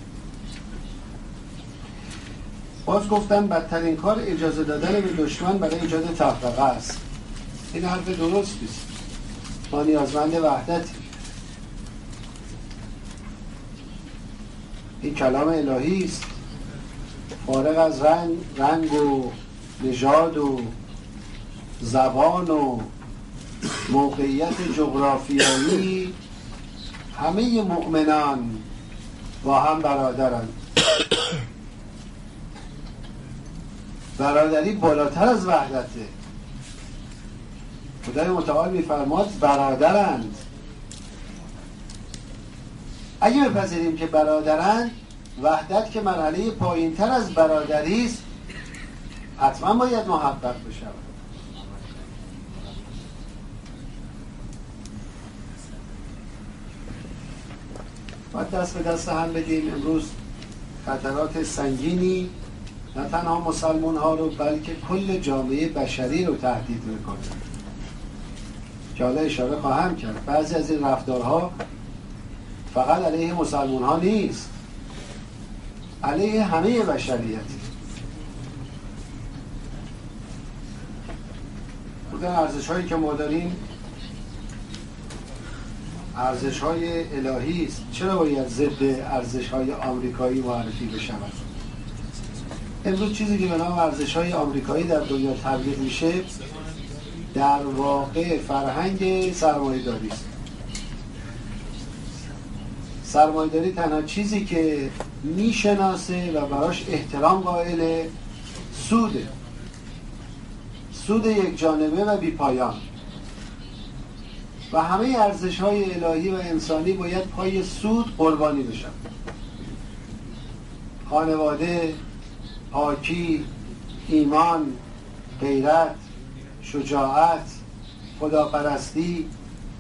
باز گفتم بدترین کار اجازه دادن به دشمن برای ایجاد تفرقه است. این حرف درست است. ما نیازمند وحدتی. این کلام الهی است. فارغ از رنگ رنگ و نژاد و زبان و موقعیت جغرافیایی همه مؤمنان با هم برادرند. برادری بالاتر از وحدته. خدای متعال میفرماد برادرند. اگه بپذیریم که برادرند، وحدت که مرحله پایین تر از برادری است حتما باید محقق بشود. باید دست به دست هم بدیم. امروز خطرات سنگینی نه تنها مسلمان ها رو بلکه کل جامعه بشری رو تهدید میکنه که حالا اشاره خواهم کرد. بعضی از این رفتارها فقط علیه مسلمان ها نیست، علیه همه بشریت. بودن ارزش هایی که ما داریم ارزش های الهی است. چرا باید ضد ارزش های آمریکایی معرفی بشود؟ امروز چیزی که به نام ارزش های آمریکایی در دنیا تبلیغ میشه در واقع فرهنگ سرمایه‌داری است. سرمایه‌داری تنها چیزی که میشناسه و براش احترام قائله سوده. سود یک جانبه و بی پایان. و همه ارزش های الهی و انسانی باید پای سود قربانی بشن. خانواده، پاکی، ایمان، غیرت، شجاعت، خداپرستی،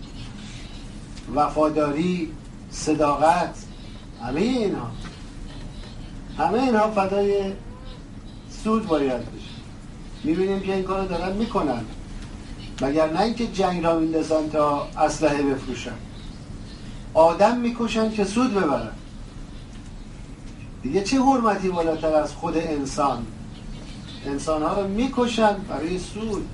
وفاداری، صداقت، همه اینها همه اینها فدای سود باید بشه. میبینیم که این کارو دارن میکنن، مگر نه اینکه جنگ را میندازن تا اسلحه بفروشن، آدم میکشن که سود ببرن. دیگه چه حرمتی بالاتر از خود انسان؟ انسان ها رو میکشن برای سود،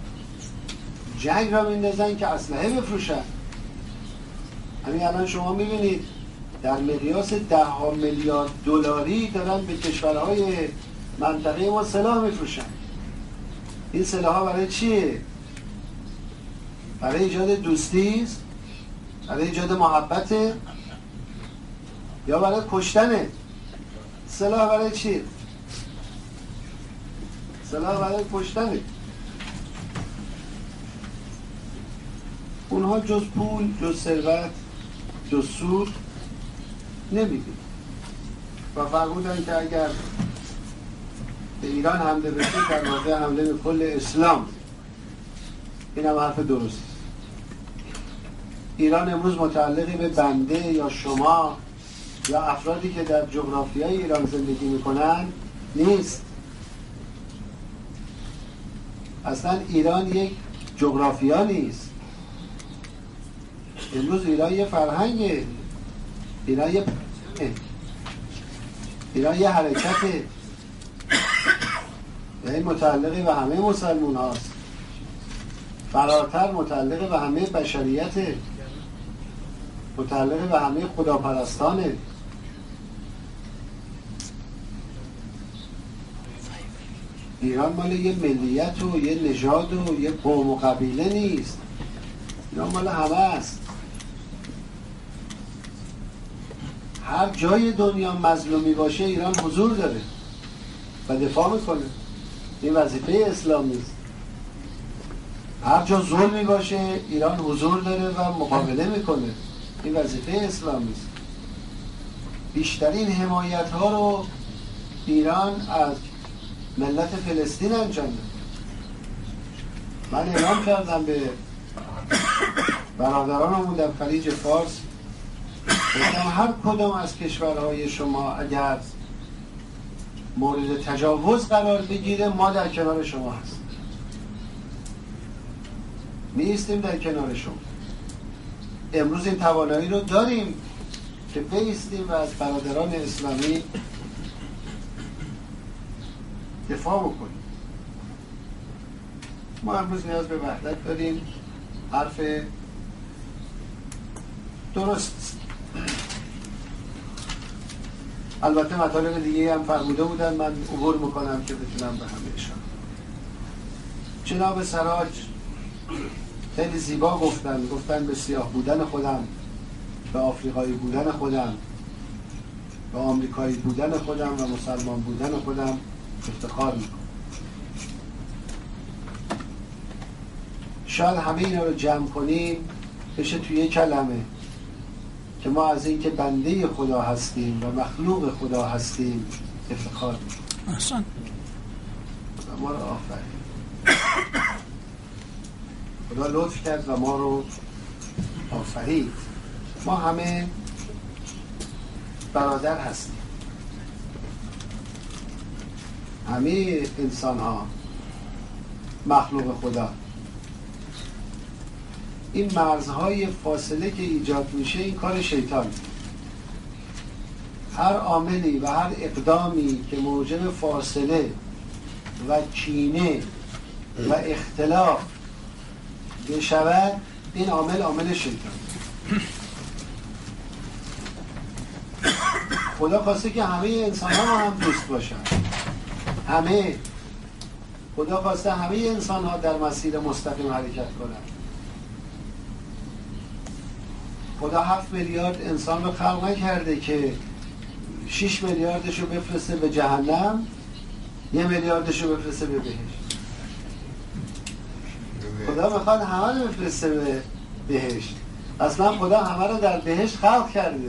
جنگ را میندازن که اسلحه بفروشن. همین الان شما میبینید در مقیاس ده ها میلیارد دلاری دارن به کشورهای منطقه ما سلاح میفروشن. این سلاح ها برای چیه؟ برای ایجاد دوستی است؟ برای ایجاد محبت یا برای کشتنه؟ سلاح برای چیه؟ سلاح برای کشتنه. اونها جز پول، جز ثروت، جز سود نمیدید و فرمودن که اگر به ایران حمله بشه در واقع حمله به کل اسلام. این هم حرف درست. ایران امروز متعلقی به بنده یا شما یا افرادی که در جغرافیای ایران زندگی میکنن نیست. اصلا ایران یک جغرافیا نیست. امروز ایران یه فرهنگه، ایران یه ایران یه حرکته و این متعلق به همه مسلمون هاست، فراتر متعلق به همه بشریته، متعلق به همه خداپرستانه. ایران مال یه ملیت و یه نژاد و یه قوم و قبیله نیست. ایران مال همه است. هر جای دنیا مظلومی باشه ایران حضور داره و دفاع میکنه. این وظیفه اسلام نیست. هر جا ظلمی باشه ایران حضور داره و مقابله میکنه. این وظیفه اسلام نیست. بیشترین حمایت ها رو ایران از ملت فلسطین انجام داد. من اعلام کردم به برادرانمون در خلیج فارس، گفتم هر کدام از کشورهای شما اگر مورد تجاوز قرار بگیره ما در کنار شما هستیم، میایستیم در کنار شما. امروز این توانایی رو داریم که بایستیم و از برادران اسلامی دفاع بکنیم. ما امروز نیاز به وحدت داریم. حرف درست. البته مطالب دیگه هم فرموده بودن، من عبور میکنم که بتونم به همهشان. جناب سراج خیلی زیبا گفتن، گفتن به سیاه بودن خودم، به آفریقایی بودن خودم، به آمریکایی بودن خودم و مسلمان بودن خودم افتخار میکنم. شاید همه اینا رو جمع کنیم بشه توی یک کلمه که ما از این که بنده خدا هستیم و مخلوق خدا هستیم افتخار میکنیم. احسن. و ما رو آفرین. خدا لطف کرد و ما رو آفرید. ما همه برادر هستیم. همه انسان ها مخلوق خدا. این مرزهای فاصله که ایجاد میشه این کار شیطان. هر عاملی و هر اقدامی که موجب فاصله و کینه و اختلاف بشود این عامل عامل شیطان. خدا خواسته که همه انسان ها هم دوست باشن. همه خدا خواسته همه انسان ها در مسیر مستقیم حرکت کنن. خدا هفت میلیارد انسان رو خلق نکرده که شش میلیاردش رو بفرسته به جهنم، یه میلیاردش رو بفرسته به بهشت. خدا میخواد همه رو بفرسته به بهشت. اصلا خدا همه رو در بهشت خلق کرده.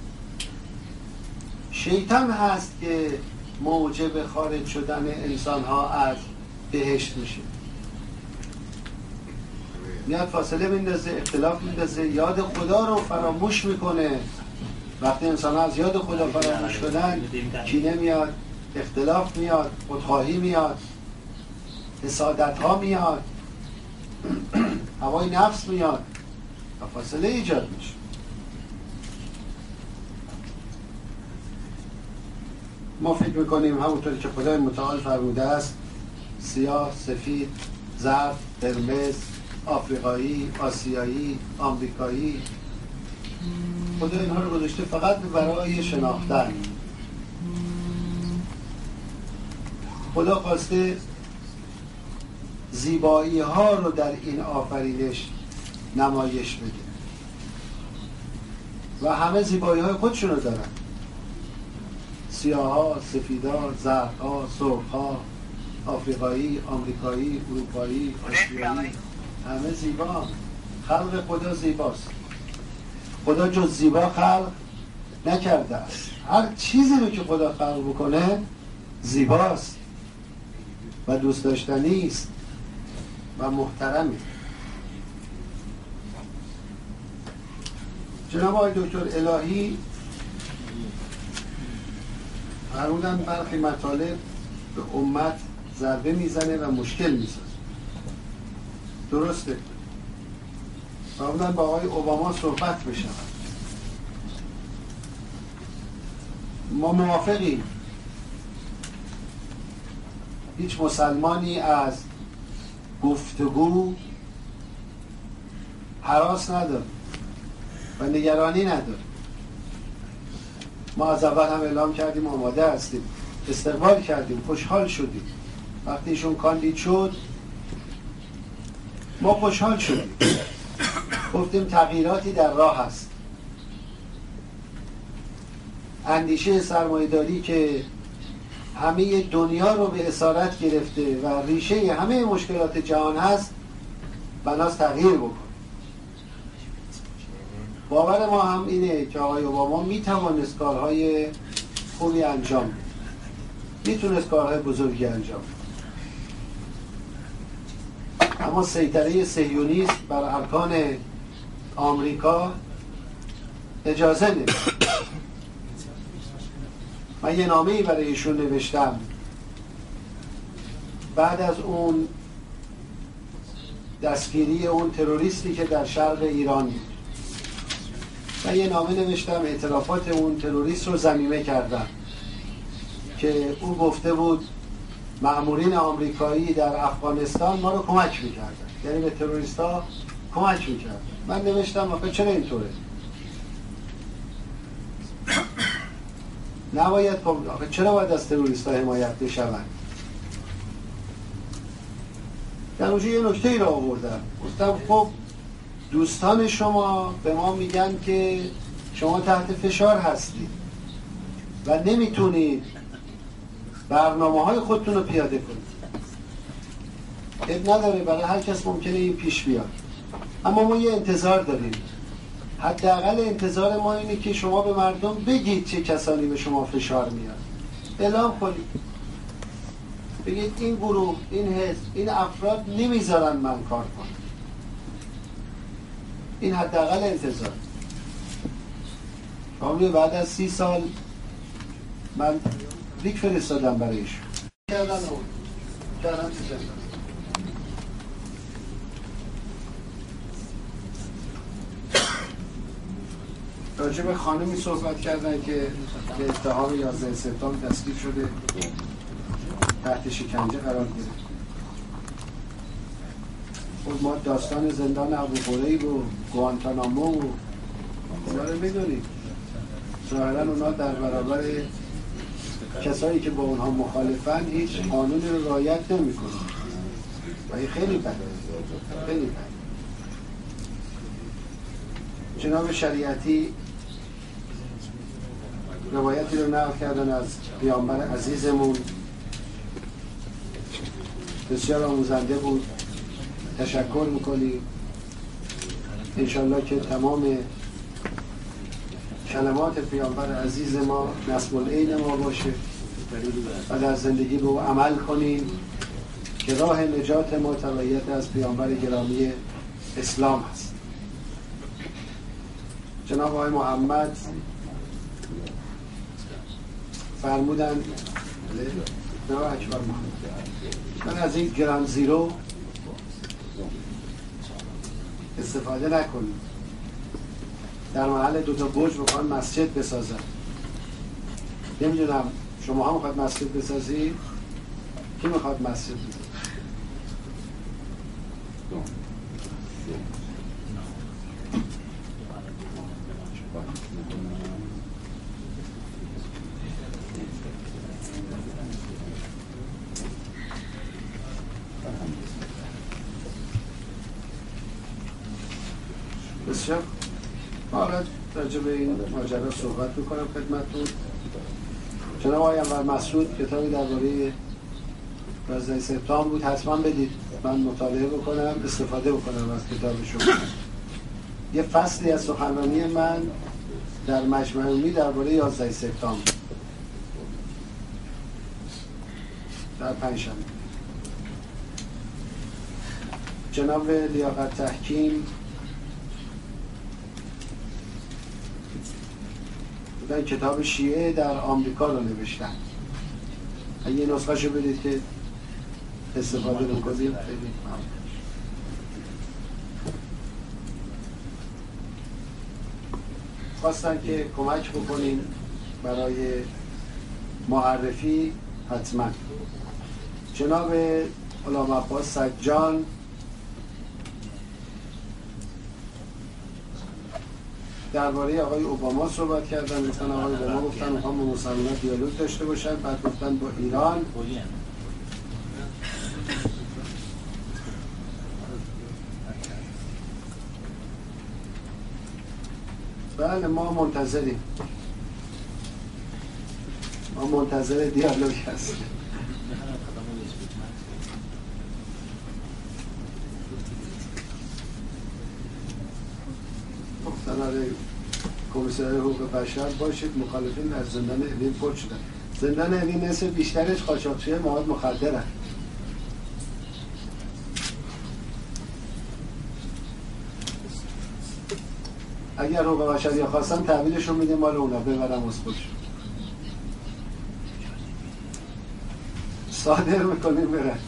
شیطان هست که موجب خارج شدن انسان ها از بهشت میشه. میاد فاصله میندازه، اختلاف میندازه، یاد خدا رو فراموش میکنه. وقتی انسان ها از یاد خدا فراموش کنن کینه میاد، اختلاف میاد، خودخواهی میاد، حسادت ها میاد، هوای نفس میاد و فاصله ایجاد میشه. ما فکر میکنیم همونطوری که خدای متعال فرموده است سیاه، سفید، زرد، قرمز، آفریقایی، آسیایی، آمریکایی خدا اینها رو گذاشته فقط برای شناختن. خدا خواسته زیبایی ها رو در این آفرینش نمایش بده و همه زیبایی های خودشون رو دارن. سیاه ها، سفید ها، زرد ها، سرخ ها، آفریقایی، آمریکایی، اروپایی، آسیایی، همه زیبا. خلق خدا زیباست. خدا جز زیبا خلق نکرده است. هر چیزی رو که خدا خلق بکنه زیباست و دوست داشتنی است و محترمه. جناب آقای دکتر الهی فرمودن برخی مطالب به امت ضربه میزنه و مشکل میسازه. درسته. فرمودن با آقای اوباما صحبت بشن. ما موافقیم. هیچ مسلمانی از گفتگو هراس نداره و نگرانی نداره. ما از اول هم اعلام کردیم آماده هستیم، استقبال کردیم، خوشحال شدیم. وقتی ایشون کاندید شد ما خوشحال شدیم، گفتیم تغییراتی در راه هست. اندیشه سرمایه‌داری که همه دنیا رو به اسارت گرفته و ریشه همه مشکلات جهان هست بناست تغییر بکن. باور ما هم اینه که آقای اوباما میتوانست کارهای خوبی انجام بده، میتونست کارهای بزرگی انجام بده، اما سیطره صهیونیسم بر ارکان آمریکا اجازه نمیده. من یه نامه‌ای برای ایشون نوشتم بعد از اون دستگیری اون تروریستی که در شرق ایران بود. من یه نامه نوشتم اعترافات اون تروریست رو ضمیمه کردم که او گفته بود مأمورین آمریکایی در افغانستان ما رو کمک میکردن، یعنی به تروریست ها کمک میکردن. من نوشتم آخه چرا اینطوره؟ نباید، آخه چرا باید از تروریست ها حمایت بشوند؟ در اونجا یه نکته ای رو آوردم، گفتم خب دوستان شما به ما میگن که شما تحت فشار هستید و نمیتونید برنامه های خودتون رو پیاده کنید. اب نداره، برای هر کس ممکنه این پیش بیاد، اما ما یه انتظار داریم. حداقل انتظار ما اینه که شما به مردم بگید چه کسانی به شما فشار میاد، اعلام کنید، بگید این گروه، این حزب، این افراد نمیذارن من کار کنم. این حداقل انتظار. شما بعد از سی سال من لیک فرستادم برایش کردن و کردن تو زندان. راجع به خانمی صحبت کردن که به اتهام یازده سپتامبر دستگیر شده، تحت شکنجه قرار گرفت. خود ما داستان زندان ابو غریب و گوانتانامو و اونا رو میدونیم. ظاهرا اونا در برابر کسایی که با اونها مخالفن هیچ قانونی رو رعایت نمی‌کنن و این خیلی بده، خیلی بده. جناب شریعتی روایتی رو نقل کردن از پیامبر عزیزمون، بسیار آموزنده بود. تشکر میکنیم. انشالله که تمام کلمات پیامبر عزیز ما نصب العین ما باشه و در زندگی به او عمل کنیم که راه نجات ما تبعیت از پیامبر گرامی اسلام است. جناب آقای محمد فرمودن جناب اکبر محمد من از این گران زیرو استفاده نکنیم. در محل دوتا برج بخوان مسجد بسازن. نمیدونم شما هم میخواد مسجد بسازی؟ کی میخواد مسجد بسازی؟ بسیار حالا راجع به این ماجرا صحبت میکنم خدمتتون. جناب آقای انور مسعود کتابی درباره یازده سپتامبر بود، حتما بدید من مطالعه بکنم، استفاده بکنم از کتاب شما. یه فصلی از سخنرانی من در مجمع عمومی درباره یازده سپتامبر در پنجشنبه. جناب لیاقت تحکیم بودن کتاب شیعه در آمریکا رو نوشتن. اگه یه نسخه شو بدید که استفاده بکنید خیلی ممنون. خواستن که کمک بکنیم برای معرفی. حتما جناب غلام عباس سجان درباره آقای اوباما صحبت کردن. گفتن آقای اوباما گفتن میخوام با مسلمان‌ها دیالوگ داشته باشن، بعد گفتن با ایران. بله ما منتظریم، ما منتظر دیالوگ هستیم. سناره کمیسر حقوق بشر باشید. مخالفین در زندان اوین فوت شدن. زندان اوین نصف بیشترش قاچاقچی مواد مخدره. اگر حقوق بشری خواستن تحویلشون میدیم مال اونا ببرم از خودشون صادر میکنیم برن.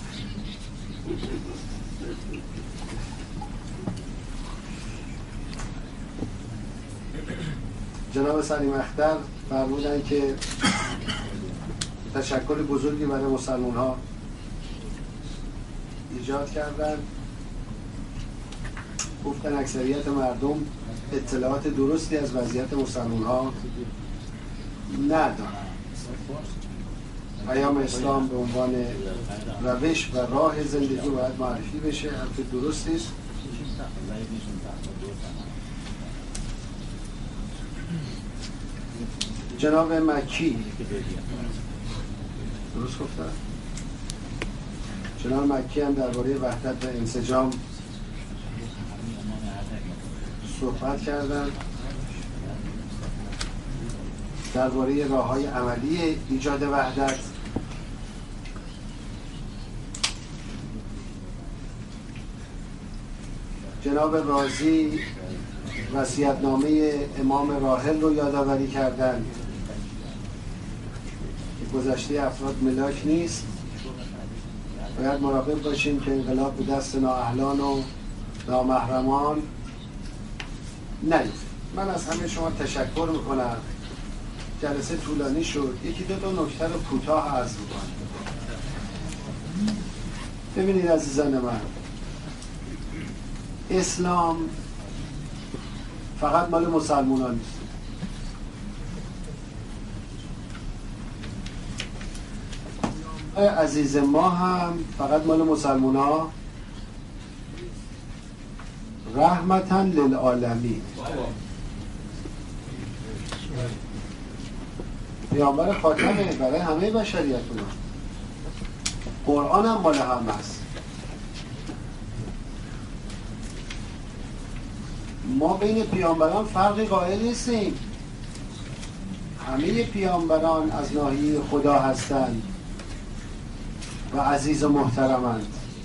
جناب سلیم اختر فرمودن که تشکل بزرگی برای مسلمان ها ایجاد کردن. گفتن اکثریت مردم اطلاعات درستی از وضعیت مسلمان ها ندارن. پیام اسلام به عنوان روش و راه زندگی باید معرفی بشه. حرف درستی است. جناب مکی درست گفتن؟ جناب مکی هم درباره وحدت و انسجام صحبت کردن. درباره راه‌های عملی ایجاد وحدت. جناب رازی وصیت‌نامه امام راحل رو یادآوری کردن. گذشته افراد ملاک نیست. باید مراقب باشیم که انقلاب به دست نااهلان و نامحرمان نیفته. من از همه شما تشکر میکنم. جلسه طولانی شد. یکی دو تا نکته رو کوتاه عرض میکنم. ببینید عزیزان من، اسلام فقط مال مسلمانان نیست. عزیز ما هم فقط مال مسلمان ها رحمتاً للعالمین. پیامبر خاتمه برای همه بشریت. قرآن هم مال هم هست. ما بین پیامبران فرقی قائل نیستیم. همه پیامبران از ناحیه خدا هستند و عزیز و محترمند.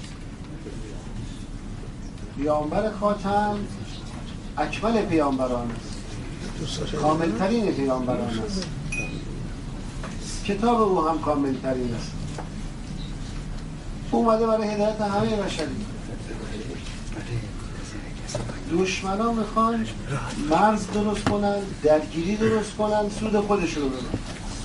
پیامبر خاتم اکمل پیامبران است، کاملترین پیامبران است. کتاب او هم کاملترین است. اومده برای هدایت همه بشری. دشمنان میخوان مرز درست کنن، درگیری درست کنن، سود خودشون رو ببرن.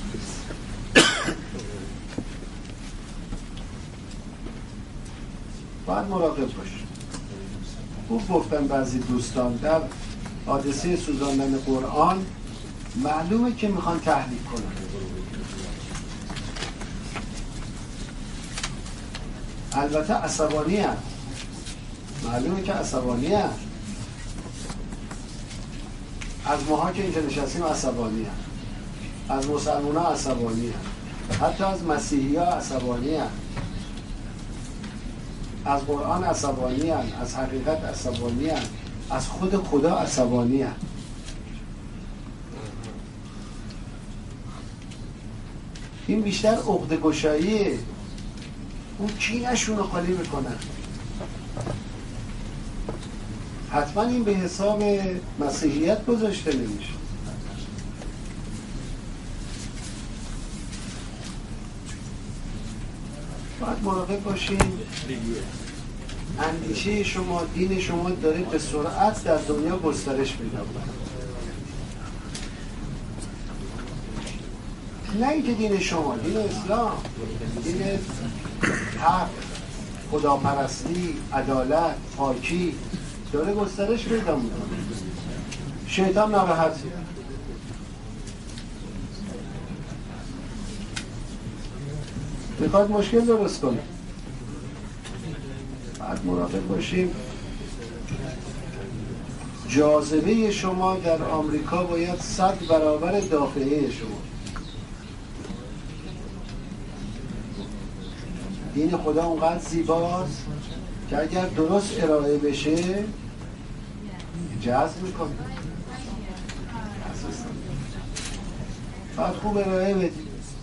باید مراقب باش. خوب گفتن بعضی دوستان در حادثه سوزاندن قرآن معلومه که میخوان تحریف کنن. البته عصبانی هست. معلومه که عصبانی هست. از ماها که اینجا نشستیم عصبانی هم. از مسلمان ها عصبانی هم. حتی از مسیحی ها عصبانی هم. از قرآن عصبانی هم. از حقیقت عصبانی هم. از خود خدا عصبانی هم. این بیشتر عقده گشاییه. اون کینه‌شون رو خالی میکنن. حتما این به حساب مسیحیت گذاشته نمیشه. باید مراقب باشین اندیشه شما، دین شما داره به سرعت در دنیا گسترش پیدا کنه. نه اینکه دین شما، دین اسلام، دین حق، خداپرستی، عدالت، پاکی داره گسترش پیدا میکنه. شیطان ناراحته. میخواد مشکل درست کنه. باید مراقب باشیم. جاذبه شما در آمریکا باید صد برابر دافعه شما. دین خدا اونقدر زیباست که اگر درست ارائه بشه جذب میکنه. باید خوب ارائه بدیم.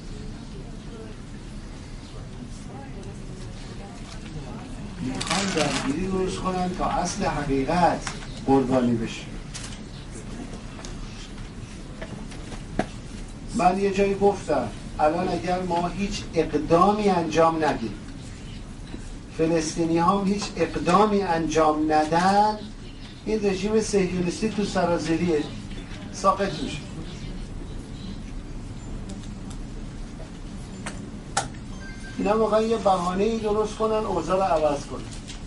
میخوان درگیری درست کنن تا اصل حقیقت قربانی بشه. من یه جایی گفتم الان اگر ما هیچ اقدامی انجام ندیم، فلسطینی هم هیچ اقدامی انجام ندن، این رژیم صهیونیستی تو سرازیریه ساقط میشه. اینا واقعا یه بهانه‌ای درست کنن اوضاع رو عوض کنن.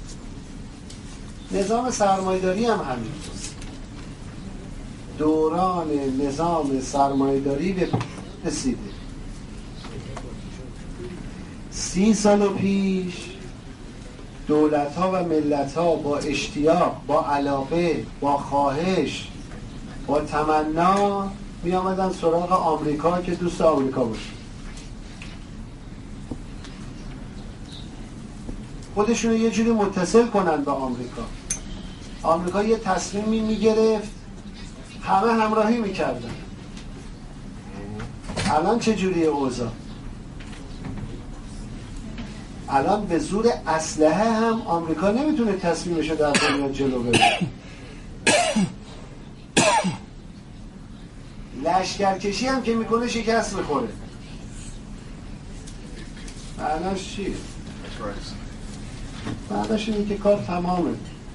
نظام سرمایه‌داری هم همین. دوران نظام سرمایه‌داری به رسیده. سی سال پیش دولت‌ها و ملت‌ها با اشتیاق، با علاقه، با خواهش، با تمنا می آمدن سراغ آمریکا که دوست آمریکا باشه. خودشون یه جوری متصل کنن با آمریکا. آمریکا یه تصمیمی میگرفت، همه همراهی میکردن. الان چه جوریه اوضاع؟ الان به زور اسلحه هم آمریکا نمیتونه تصمیمشو در دنیا جلو ببره. لشکرکشی هم که میکنه شکست میخوره. معناش چیه؟ معناش اینه که کار تمامه.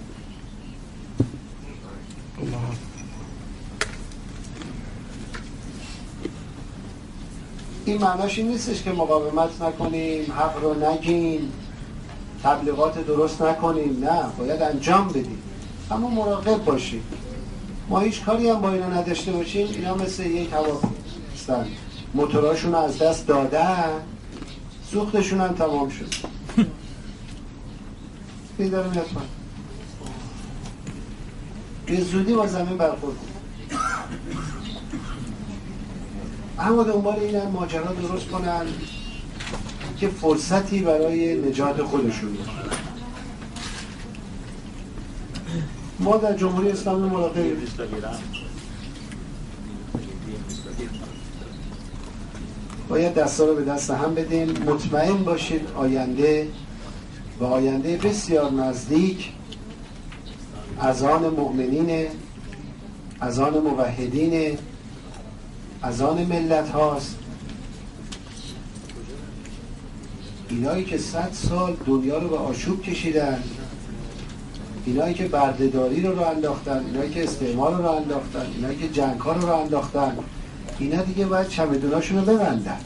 این معناش این نیستش که مقاومت نکنیم، حق رو نگیم، تبلیغات درست نکنیم. نه، باید انجام بدیم، اما مراقب باشیم. ما هیچ کاری هم با اینا نداشته باشیم، اینا مثل یک هواپیما موتوراشون رو از دست دادن، سوختشون هم تمام شد. این داره میاد من به زودی با زمین برخورد کنیم. اما دنبال این هم ماجرا درست کنن که فرصتی برای نجات خودشون باشه. ما در جمهوری اسلامی مراقبیم. باید دستا رو به دست هم بدیم. مطمئن باشید آینده و آینده بسیار نزدیک از آن مؤمنین، از آن موحدین، از آن ملت هاست. اینایی که صد سال دنیا رو به آشوب کشیدن، اینایی که بردهداری رو رو انداختن، اینایی که استعمار رو رو انداختن، اینایی که جنگ ها رو رو انداختن، اینا دیگه باید چمدوناشون رو ببندن.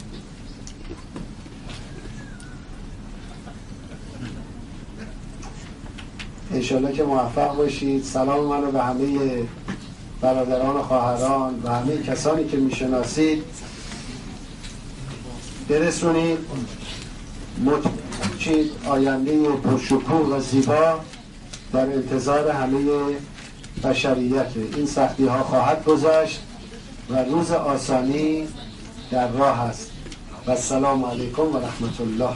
انشالله که موفق باشید. سلام من رو به همه برادران و خواهران و همه کسانی که میشناسید برسونید. مطمئن آینده پرشکوه و زیبا در انتظار همه بشریت. این سختی ها خواهد گذشت و روز آسانی در راه است. و السلام علیکم و رحمت الله.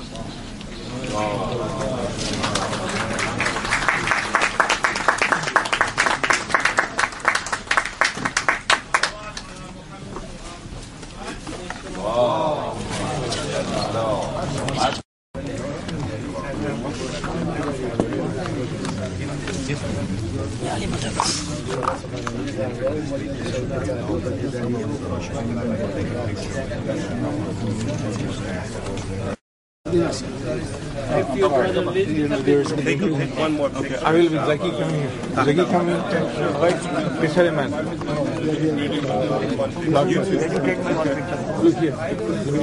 Yes. If your brother there's one more. Okay, I will be Zaki coming here. Zaki coming. Right, Mister Man. Look here.